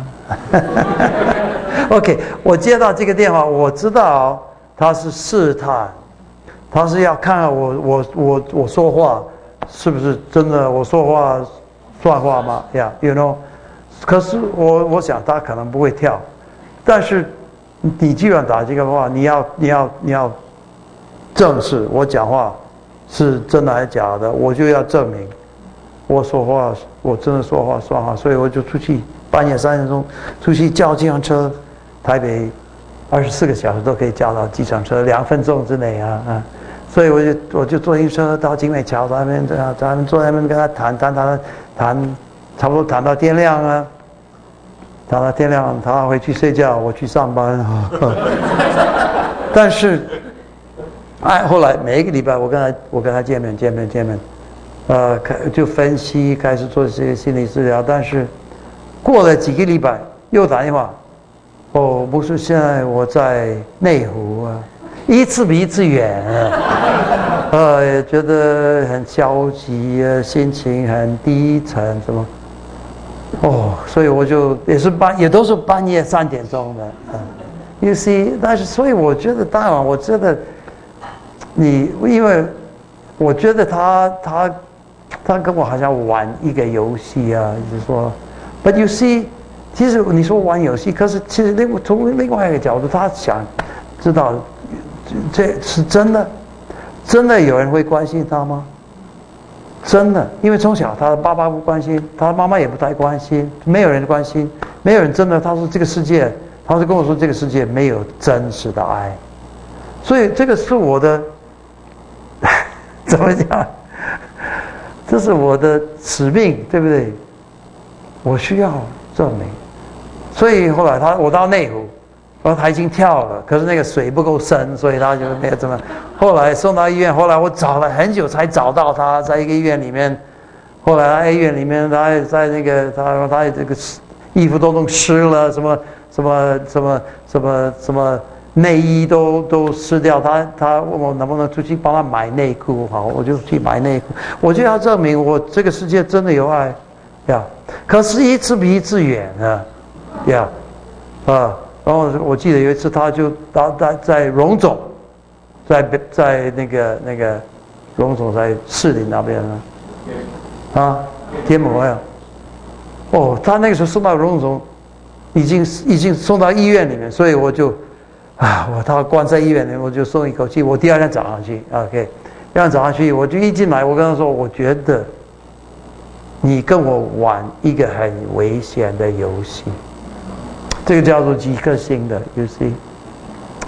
？OK， 我接到这个电话，我知道他是试探，他是要看看我我我我说话是不是真的，我说话算话吗？呀、yeah, ，you know。可是我我想他可能不会跳。但是，你既然打这个话，你要你要你要正视我讲话是真的还是假的，我就要证明我说话我真的说话算话，所以我就出去半夜三点钟出去叫计程车，台北二十四个小时都可以叫到计程车，两分钟之内啊啊！所以我就我就坐计程车到景美桥那边，在那边坐在那边跟他谈谈谈谈，差不多谈到天亮啊。谈到天亮，他回去睡觉，我去上班啊。但是，哎，后来每一个礼拜我跟他我跟他见面见面见面，呃，开就分析，开始做这些心理治疗。但是过了几个礼拜，又打电话，哦，不是，现在我在内湖啊，一次比一次远啊，呃，觉得很消极啊，心情很低沉，什么。哦，所以我就也是半也都是半夜三点钟的，嗯 ，you see， 但是所以我觉得当然，我觉得你因为我觉得他他他跟我好像玩一个游戏啊，就是说 ，but you see， 其实你说玩游戏，可是其实另从另外一个角度，他想知道这是真的，真的有人会关心他吗？真的，因为从小他的爸爸不关心，他的妈妈也不太关心，没有人关心，没有人真的。他说这个世界，他就跟我说这个世界没有真实的爱，所以这个是我的怎么讲？这是我的使命，对不对？我需要证明。所以后来他我到内湖，然后他已经跳了，可是那个水不够深，所以他就没有怎么。后来送到医院，后来我找了很久才找到他，在一个医院里面。后来他医院里面，他在那个他他这个衣服都弄湿了，什么什么什么什么什么内衣都都湿掉。他他问我能不能出去帮他买内裤，好，我就去买内裤。我就要证明我这个世界真的有爱呀。可是一次比一次远啊呀啊！然后我记得有一次，他就他在在荣总。在在那个那个荣总在士林那边呢，啊，天母呀，哦，他那个时候送到荣总，已经已经送到医院里面，所以我就啊，我他关在医院里面，我就松一口气。我第二天早上去 ，OK， 第二天早上去，我就一进来，我跟他说，我觉得你跟我玩一个很危险的游戏，这个叫做几颗星的游戏。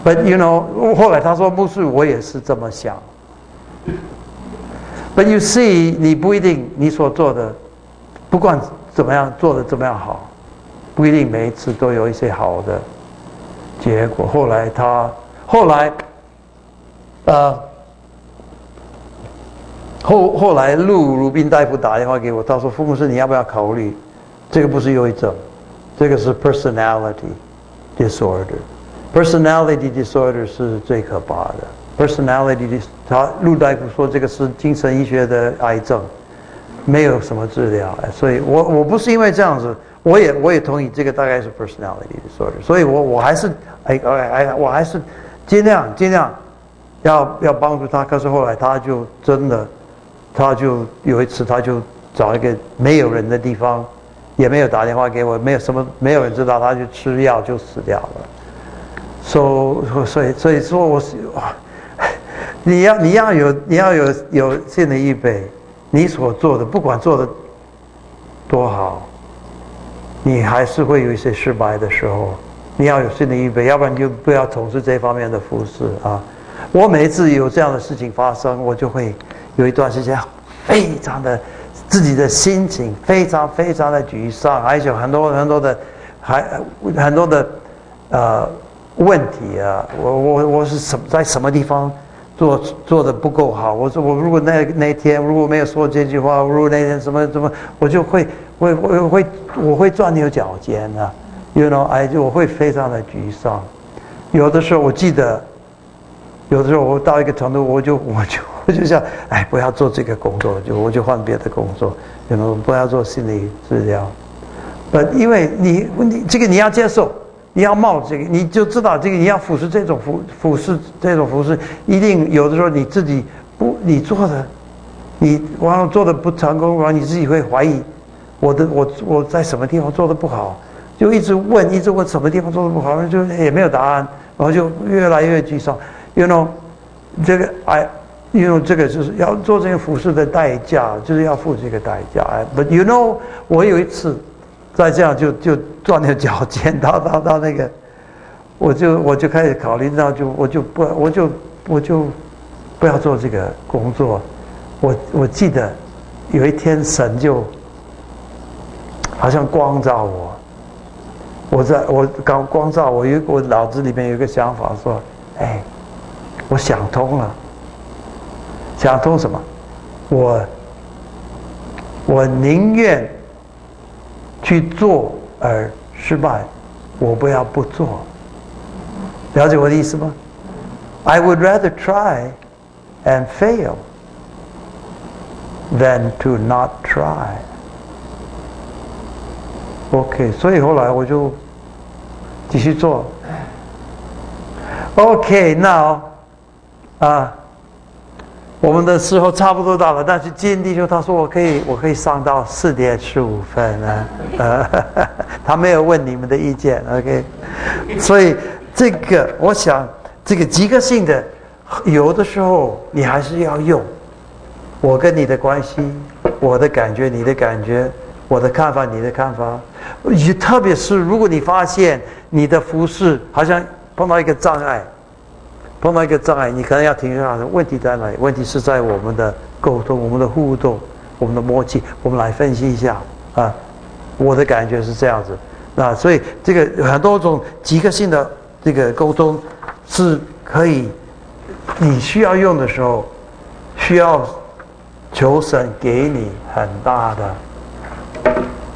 But you know， 后来他说牧师，我也是这么想。But you see， 你不一定你所做的，不管怎么样做的怎么样好，不一定每一次都有一些好的结果。后来他后来，呃，后后来陆鲁宾大夫打电话给我，他说：“傅牧师，你要不要考虑？这个不是忧郁症，这个是 personality disorder。personality disorder 是最可怕的。personality， 他陆大夫说这个是精神医学的癌症，没有什么治疗。所以我我不是因为这样子，我也我也同意这个大概是 personality disorder。所以我我还是哎哎哎，我还是尽量尽量要要帮助他。可是后来他就真的，他就有一次他就找一个没有人的地方，也没有打电话给我，没有什么没有人知道，他就吃药就死掉了。所、so, 所以所以说我是。你要你要有你要有有心理预备，你所做的不管做的多好，你还是会有一些失败的时候。你要有心理预备，要不然就不要从事这方面的服事啊。我每一次有这样的事情发生，我就会有一段时间非常的自己的心情非常非常的沮丧，还有很多很多的还很多的呃问题啊。我我我是什在什么地方？做做的不够好，我说我如果那那天如果没有说这句话，如果那天什么什么，我就会我我会我会钻牛角尖啊 ，you know， 哎，就我会非常的沮丧。有的时候我记得，有的时候我到一个程度，我就我就我就想，哎，不要做这个工作，就我就换别的工作，you know，不要做心理治疗。不，因为你你这个你要接受。你要冒这个，你就知道这个你要服侍这种服服侍这种服侍，一定有的时候你自己不你做的，你完了做的不成功，完了你自己会怀疑，我的我我在什么地方做的不好，就一直问一直问什么地方做的不好，就也没有答案，然后就越来越沮丧。You know， 这个哎 ，You know 这个就是要做这个服侍的代价，就是要付这个代价。But you know， 我有一次。再这样就就钻牛角尖，到到到那个，我就我就开始考虑到就我就不我就我就不要做这个工作。我我记得有一天神就好像光照我，我在我刚光照我有我脑子里面有一个想法说，哎，我想通了，想通什么？我我宁愿。去做而失败，我不要不做。了解我的意思吗 ？I would rather try and fail than to not try. OK， 所以后来我就继续做。OK，now 啊。我们的时候差不多到了，但是今天弟兄他说我可以，我可以上到四点十五分呢，呃，他没有问你们的意见 ，OK， 所以这个我想这个及格性的，有的时候你还是要用，我跟你的关系，我的感觉，你的感觉，我的看法，你的看法，特别是如果你发现你的服事好像碰到一个障碍。碰到一个障碍，你可能要停下来。问题在哪里？问题是在我们的沟通、我们的互动、我们的默契。我们来分析一下啊。我的感觉是这样子，那所以这个很多种即刻性的这个沟通是可以，你需要用的时候，需要求神给你很大的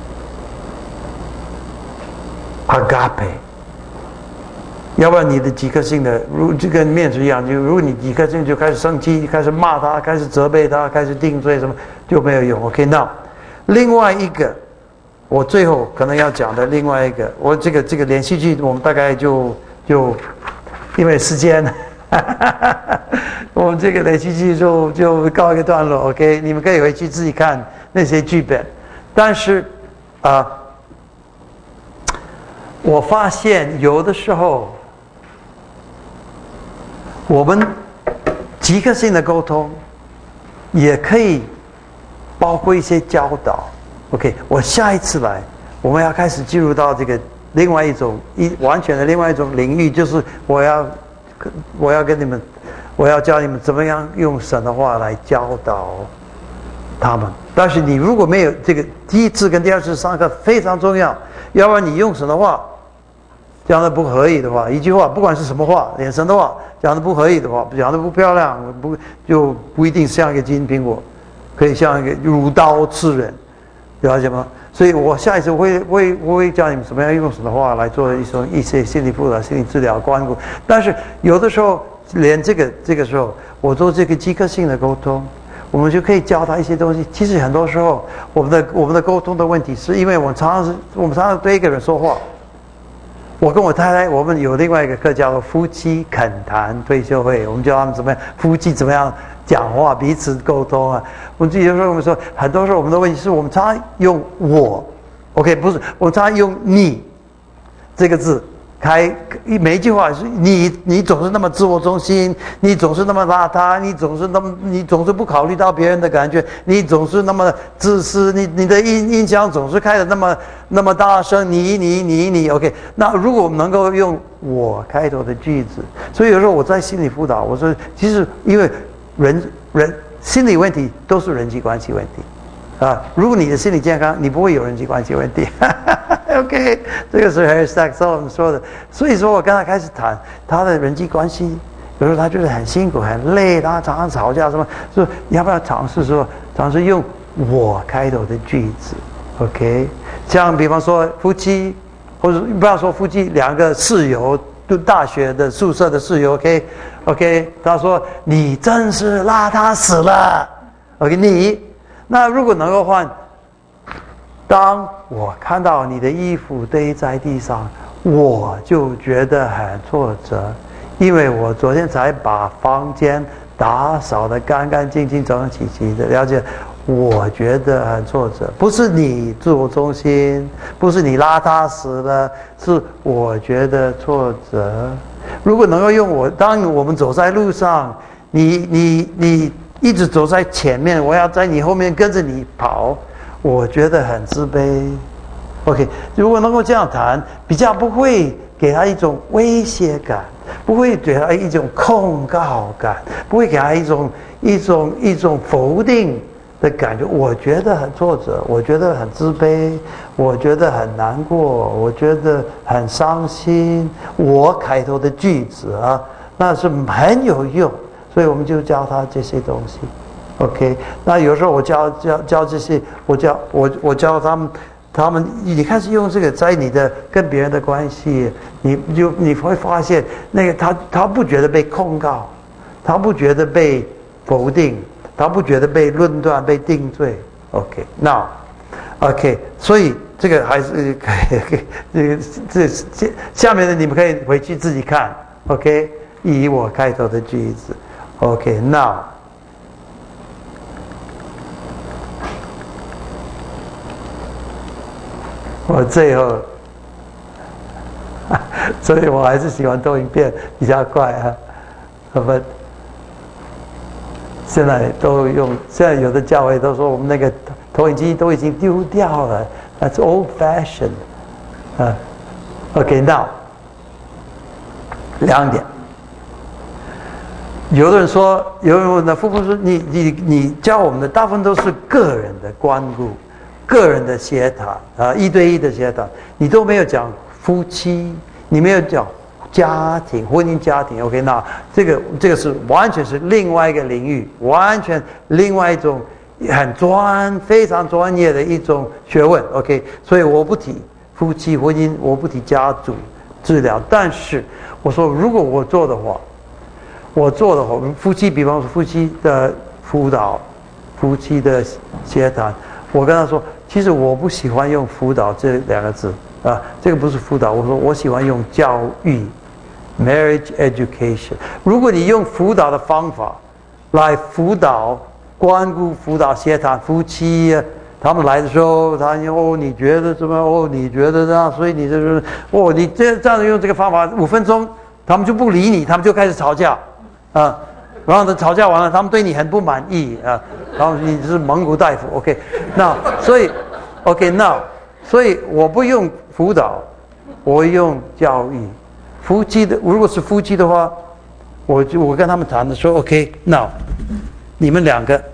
agape。要不然你的几颗星的，如就跟面子一样，就如果你几颗星就开始生气，开始骂他，开始责备他，开始定罪什么，就没有用。OK， 那另外一个，我最后可能要讲的另外一个，我这个这个连续剧，我们大概就就因为时间，我们这个连续剧就就告一个段落。OK， 你们可以回去自己看那些剧本，但是啊、呃，我发现有的时候。我们即刻性的沟通，也可以包括一些教导。OK， 我下一次来，我们要开始进入到这个另外一种一完全的另外一种领域，就是我要我要跟你们，我要教你们怎么样用神的话来教导他们。但是你如果没有这个第一次跟第二次上课非常重要，要不然你用神的话讲的不合意的话，一句话不管是什么话，连神的话讲的不合意的话，讲的不漂亮，不就不一定像一个金苹果，可以像一个如刀刺人，了解吗？所以我下一次我会会我会教你们怎么样用神的话来做一种一些心理辅导、心理治疗、关顾。但是有的时候连这个这个时候，我做这个即刻性的沟通，我们就可以教他一些东西。其实很多时候，我们的我们的沟通的问题，是因为我们常常是我们常常对一个人说话。我跟我太太，我们有另外一个课叫做夫妻恳谈退休会，我们教他们怎么样夫妻怎么样讲话，彼此沟通啊。我们自己有时候我们说，很多时候我们的问题是我们常常用我 ，OK， 不是我们常常用你这个字。开每一句话是你，你总是那么自我中心，你总是那么邋遢，你总是那么，你总是不考虑到别人的感觉，你总是那么自私，你你的音音响总是开的那么那么大声，你你你你 ，OK。那如果我们能够用我开头的句子，所以有时候我在心理辅导，我说其实因为人人心理问题都是人际关系问题。啊，如果你的心理健康，你不会有人际关系问题。OK， 这个是 Harry Stack 说的。所以说我跟他开始谈他的人际关系，有时候他觉得很辛苦、很累，他常常吵架什么，说你要不要尝试说尝试用我开头的句子 ？OK， 像比方说夫妻，或者不要说夫妻，两个室友，读大学的宿舍的室友 ，OK，OK，、OK? OK? 他说你真是邋遢死了 ，OK， 你。那如果能够换，当我看到你的衣服堆在地上，我就觉得很挫折，因为我昨天才把房间打扫得干干净净、整整齐齐的。了解，我觉得很挫折，不是你自我中心，不是你邋遢死了，是我觉得挫折。如果能够用我，当我们走在路上，你你你。一直走在前面，我要在你后面跟着你跑，我觉得很自卑。OK， 如果能够这样谈，比较不会给他一种威胁感，不会给他一种控告感，不会给他一种一种一种否定的感觉。我觉得很挫折，我觉得很自卑，我觉得很难过，我觉得很伤心。我开头的句子啊，那是很有用。所以我们就教他这些东西 ，OK。那有时候我教教教这些，我教我我教他们，他们你开始用这个，在你的跟别人的关系，你就你会发现，那个他他不觉得被控告，他不觉得被否定，他不觉得被论断、被定罪 ，OK。那 OK， 所以这个还是可以，这个这这下面的你们可以回去自己看 ，OK。以我开头的句子。OK， now， 我最后，所以我还是喜欢投影片比较快啊。我们现在都用，现在有的教会都说我们那个投影机都已经丢掉了 ，That's old fashioned。啊 ，OK，now， 两点。有的人说，有人问那夫妇说，你你你教我们的大部分都是个人的关顾，个人的协谈啊，一对一的协谈，你都没有讲夫妻，你没有讲家庭、婚姻家庭。OK， 那这个这个是完全是另外一个领域，完全另外一种很专、非常专业的一种学问。OK， 所以我不提夫妻婚姻，我不提家族治疗，但是我说，如果我做的话。我做的话，夫妻，比方说夫妻的辅导、夫妻的协谈，我跟他说，其实我不喜欢用辅导这两个字啊，这个不是辅导，我说我喜欢用教育 ，marriage education。如果你用辅导的方法来辅导、关顾、辅导、协谈夫妻，他们来的时候，他哦，你觉得怎么？哦，你觉得这样，所以你这是哦，你这这样用这个方法，五分钟，他们就不理你，他们就开始吵架。啊，然后呢，吵架完了，他们对你很不满意啊，然后你是蒙古大夫 ，OK， 那所以 ，OK， 那所以我不用辅导，我用教育。夫妻的，如果是夫妻的话， 我就我跟他们谈的说 ，OK，now，、okay, 你们两个，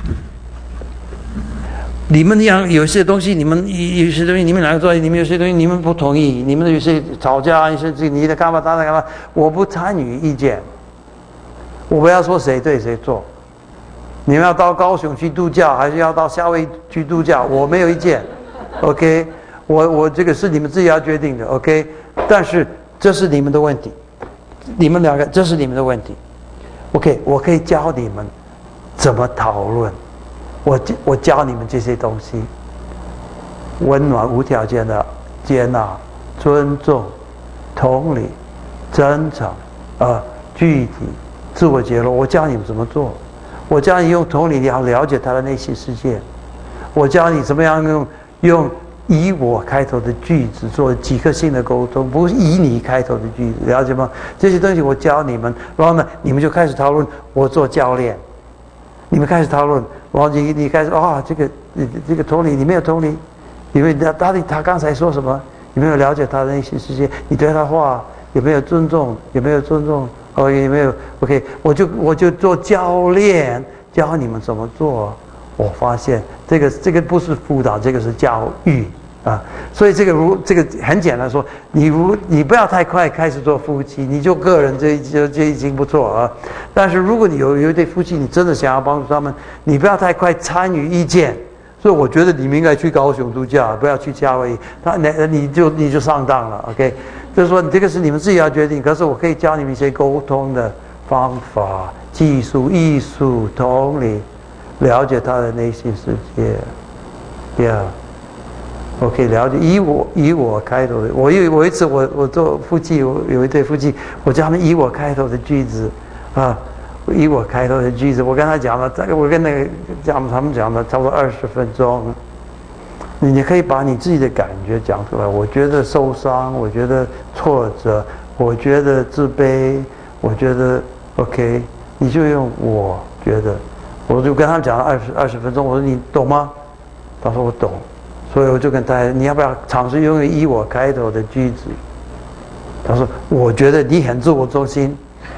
你们样有些东西，你们有些东西，你们两个做，你们有些东西你们不同意，你们有些吵架，有些你的干嘛，他的干嘛，我不参与意见，我不要说谁对谁错。你们要到高雄去度假，还是要到夏威夷去度假？我没有意见 ，OK， 我我这个是你们自己要决定的 ，OK， 但是这是你们的问题。你们两个，这是你们的问题。OK， 我可以教你们怎么讨论。我我教你们这些东西：温暖、无条件的接纳、尊重、同理、真诚、呃具体、自我揭露。我教你们怎么做。我教你用同理，你要了解他的内心世界。我教你怎么样用用。以我开头的句子做几颗性的沟通，不是以你开头的句子，了解吗？这些东西我教你们，然后呢，你们就开始讨论。我做教练，你们开始讨论，然后你你开始啊、哦，这个这个同理，你没有同理，因为他他他刚才说什么？你没有了解他的内心世界，你对他话有没有尊重？有没有尊重？哦，有没有 ？OK， 我就我就做教练，教你们怎么做。我发现这个这个不是辅导，这个是教育啊。所以这个如这个很简单说，你如你不要太快开始做夫妻，你就个人这就就已经不错啊。但是如果你有有一对夫妻，你真的想要帮助他们，你不要太快参与意见。所以我觉得你们应该去高雄度假，不要去夏威夷。他那你就你就上当了 ，OK？ 就是说这个是你们自己要决定。可是我可以教你们一些沟通的方法、技术、艺术、同理。了解他的内心世界 ，Yeah， 我可以了解。以我以我开头的，我有我一次我我做夫妻，我有一对夫妻，我叫他们以我开头的句子，啊，以我开头的句子，我跟他讲了，这个我跟那个讲他们讲了差不多二十分钟。你你可以把你自己的感觉讲出来。我觉得受伤，我觉得挫折，我觉得自卑，我觉得 OK， 你就用我觉得。我就跟他讲了二十二十分钟，我说你懂吗？他说我懂，所以我就跟他，你要不要尝试用以我开头的句子？他说我觉得你很自我中心。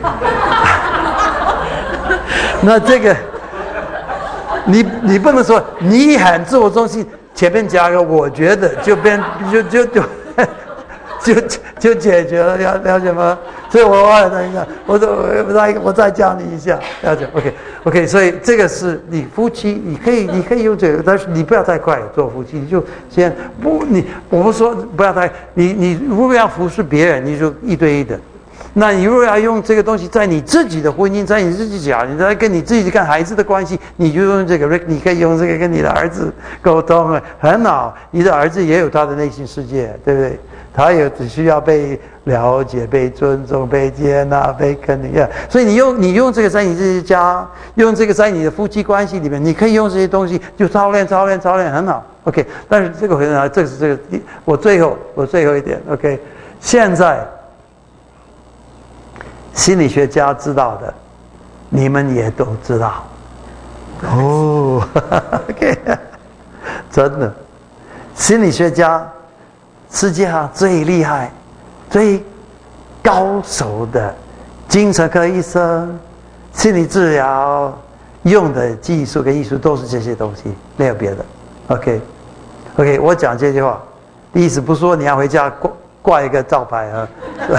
那这个，你你不能说你很自我中心，前面加个我觉得，就变就就就就就解决了，了了解吗？所以我我等一下，我我再我再教你一下，了解 ？OK OK， 所以这个是你夫妻，你可以你可以用这个，但是你不要太快做夫妻，你就先不你我不说不要太你你如果要服侍别人，你就一对一的。那你如果要用这个东西在你自己的婚姻，在你自己家，你在跟你自己跟孩子的关系，你就用这个，你可以用这个跟你的儿子沟通啊，很好。你的儿子也有他的内心世界，对不对？他也只需要被了解、被尊重、被接纳、被肯定。所以你用你用这个在你自己家，用这个在你的夫妻关系里面，你可以用这些东西就操练、操练、操练，很好。OK， 但是这个很好，这个是这个我最后我最后一点 OK， 现在。心理学家知道的，你们也都知道。哦 ，OK， 真的，心理学家世界上最厉害、最高手的精神科医生、心理治疗用的技术跟艺术都是这些东西，没有别的。OK，OK， 我讲这句话，意思不是说你要回家挂挂一个招牌啊。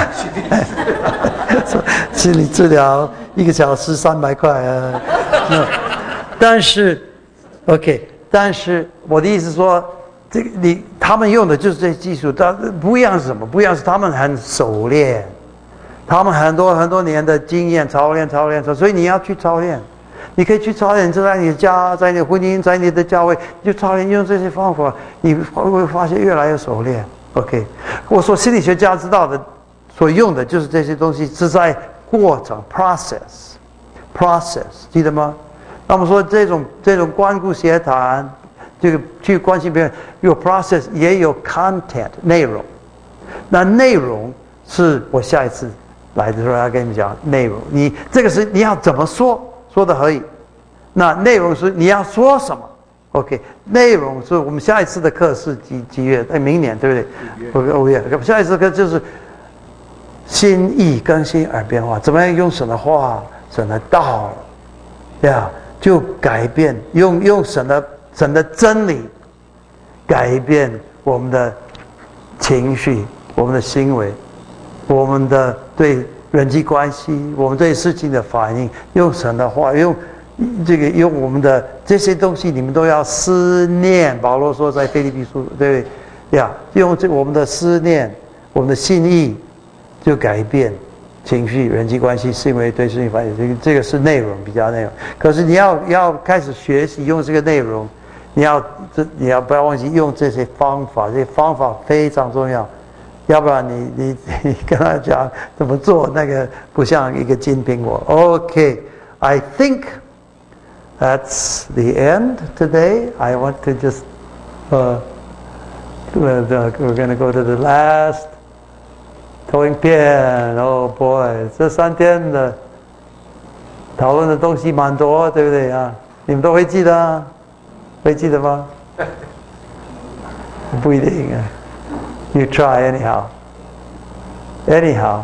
心理治疗一个小时三百块啊，但是 ，OK， 但是我的意思说，这个你他们用的就是这些技术，但不一样是什么？不一样是他们很熟练，他们很多很多年的经验操练操练，所以你要去操练，你可以去操练，就在你的家，在你的婚姻，在你的教会，就操练用这些方法，你会发现越来越熟练。OK， 我说心理学家知道的。所用的就是这些东西，是在过程 process process 记得吗？那么说这种这种关顾协谈，这个去关心别人，有 process 也有 content 内容。那内容是我下一次来的时候要跟你们讲内容。你这个是你要怎么说，说的可以。那内容是你要说什么 ？OK， 内容是我们下一次的课是几几月？哎，明年对不对？五月。下一次课就是。 心意更新而变化。怎么样用神的话、神的道，呀，就改变，用用神的神的真理改变我们的情绪、我们的行为、我们的对人际关系、我们对事情的反应，用神的话，用这个用我们的这些东西，你们都要思念。保罗说在腓立比书，对不对呀？用这我们的思念，我们的心意，就改变情绪、人际关系、行为对事情反应。这个这个是内容，比较内容。可是你要要开始学习用这个内容，你要这你要不要忘记用这些方法？这些方法非常重要。要不然你你你跟他讲怎么做，那个不像一个金苹果。Okay, I think that's the end today. I want to just uh, we're going to go to the last 投影片。Oh boy, 这三天的讨论的东西蛮多，对不对啊？你们都会记得啊？会记得吗？不一定啊。You try anyhow. Anyhow.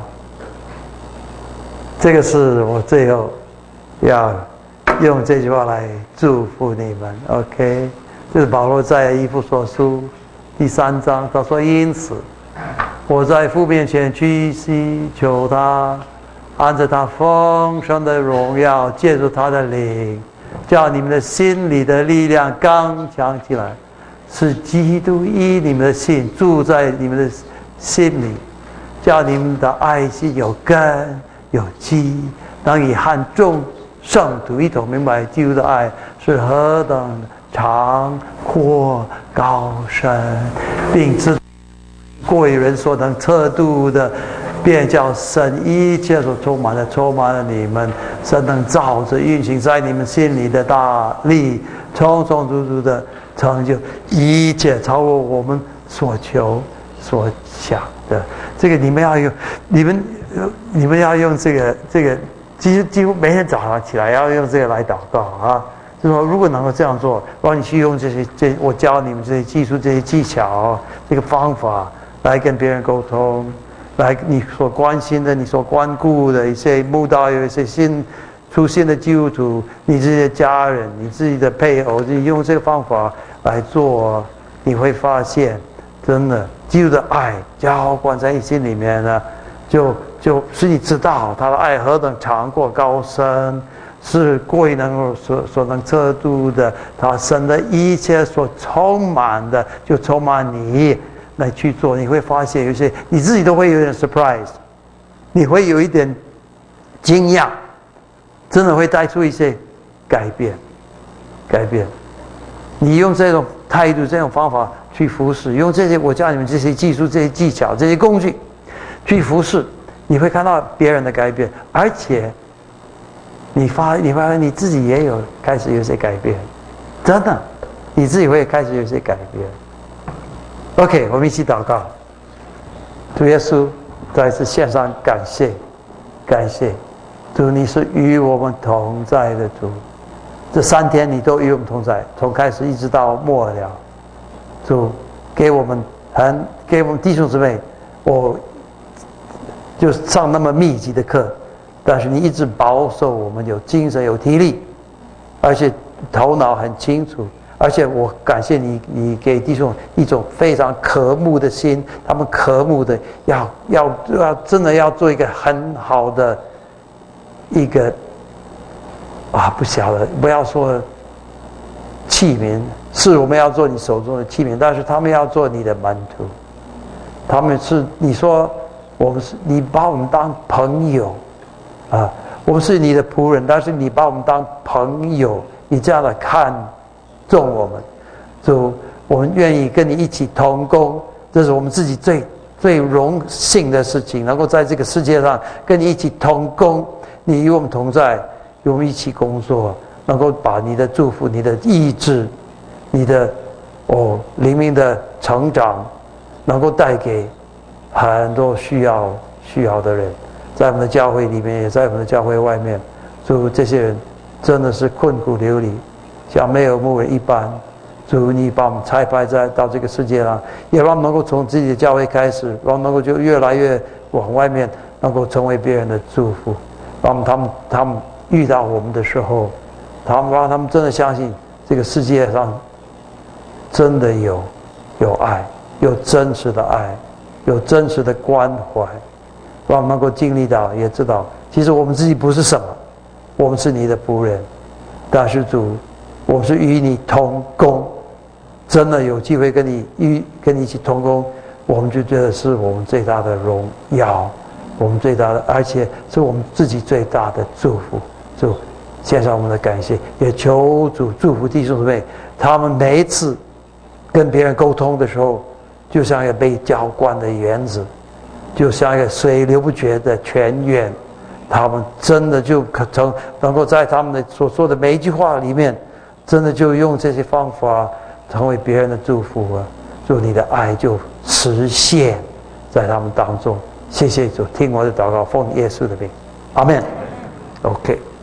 这个是我最后要用这句话来祝福你们 ，OK？ 这是保罗在以弗所书第三章，他说：“因此，我在父面前屈膝求他，按着他丰盛的荣耀，借助他的灵，叫你们的心里的力量刚强起来。”是基督依你们的信住在你们的心里，叫你们的爱心有根有基，能以和众圣徒一同明白基督的爱是何等长阔高深，并知过于人所能测度的，便叫神一切所充满的充满了你们。神能照着运行在你们心里的大力，充充足足的成就一切超过我们所求所想的。这个你们要用，你们你们要用这个这个，几乎几乎每天早上起来要用这个来祷告啊。就说如果能够这样做，让你去用这些这我教你们这些技术、这些技巧、这个方法来跟别人沟通，来你所关心的、你所关顾的一些慕道友、一些新出现的基督徒，你自己的家人、你自己的配偶，你用这个方法来做，你会发现，真的基督的爱浇灌在你心里面呢，就就使你知道他的爱何等长阔高深，是过于能够所所能测度的。他神的一切所充满的，就充满你来去做。你会发现有些你自己都会有点 surprise， 你会有一点惊讶。真的会带出一些改变，改变。你用这种态度、这种方法去服侍，用这些我教你们这些技术、这些技巧、这些工具去服侍，你会看到别人的改变，而且你发你发现你自己也有开始有些改变，真的，你自己会开始有些改变。OK， 我们一起祷告。主耶稣，再次献上感谢，感谢。主，你是与我们同在的主，这三天你都与我们同在，从开始一直到末了。主，给我们很给我们弟兄姊妹，我就上那么密集的课，但是你一直保守我们有精神有体力，而且头脑很清楚，而且我感谢你，你给弟兄一种非常渴慕的心，他们渴慕的要要要真的要做一个很好的。一个啊，不晓得，不要说器皿，是我们要做你手中的器皿，但是他们要做你的门徒。他们是你说我们是你把我们当朋友啊，我们是你的仆人，但是你把我们当朋友，你这样的看重我们，就我们愿意跟你一起同工，这是我们自己最最荣幸的事情，能够在这个世界上跟你一起同工。你与我们同在，与我们一起工作，能够把你的祝福、你的意志、你的哦灵命的成长，能够带给很多需要需要的人，在我们的教会里面，也在我们的教会外面。主，这些人真的是困苦流离，像没有牧人一般。主，你把我们差派在到这个世界上，也让我们能够从自己的教会开始，让我们能够就越来越往外面。 能够成为别人的祝福，让他们他们遇到我们的时候，他们让他们真的相信这个世界上真的有有爱，有真实的爱，有真实的关怀，让我们能够经历到，也知道其实我们自己不是什么，我们是你的仆人，但是主，我们是与你同工，真的有机会跟你与跟你一起同工，我们就觉得是我们最大的荣耀，我们最大的，而且是我们自己最大的祝福。主，献上我们的感谢，也求主祝福弟兄姊妹，他们每一次跟别人沟通的时候，就像一个被浇灌的园子，就像一个水流不绝的泉源，他们真的就可能能够在他们的所说的每一句话里面，真的就用这些方法成为别人的祝福啊！祝你的爱就实现在他们当中。谢谢主，听我的祷告，奉耶稣的名，阿们。OK。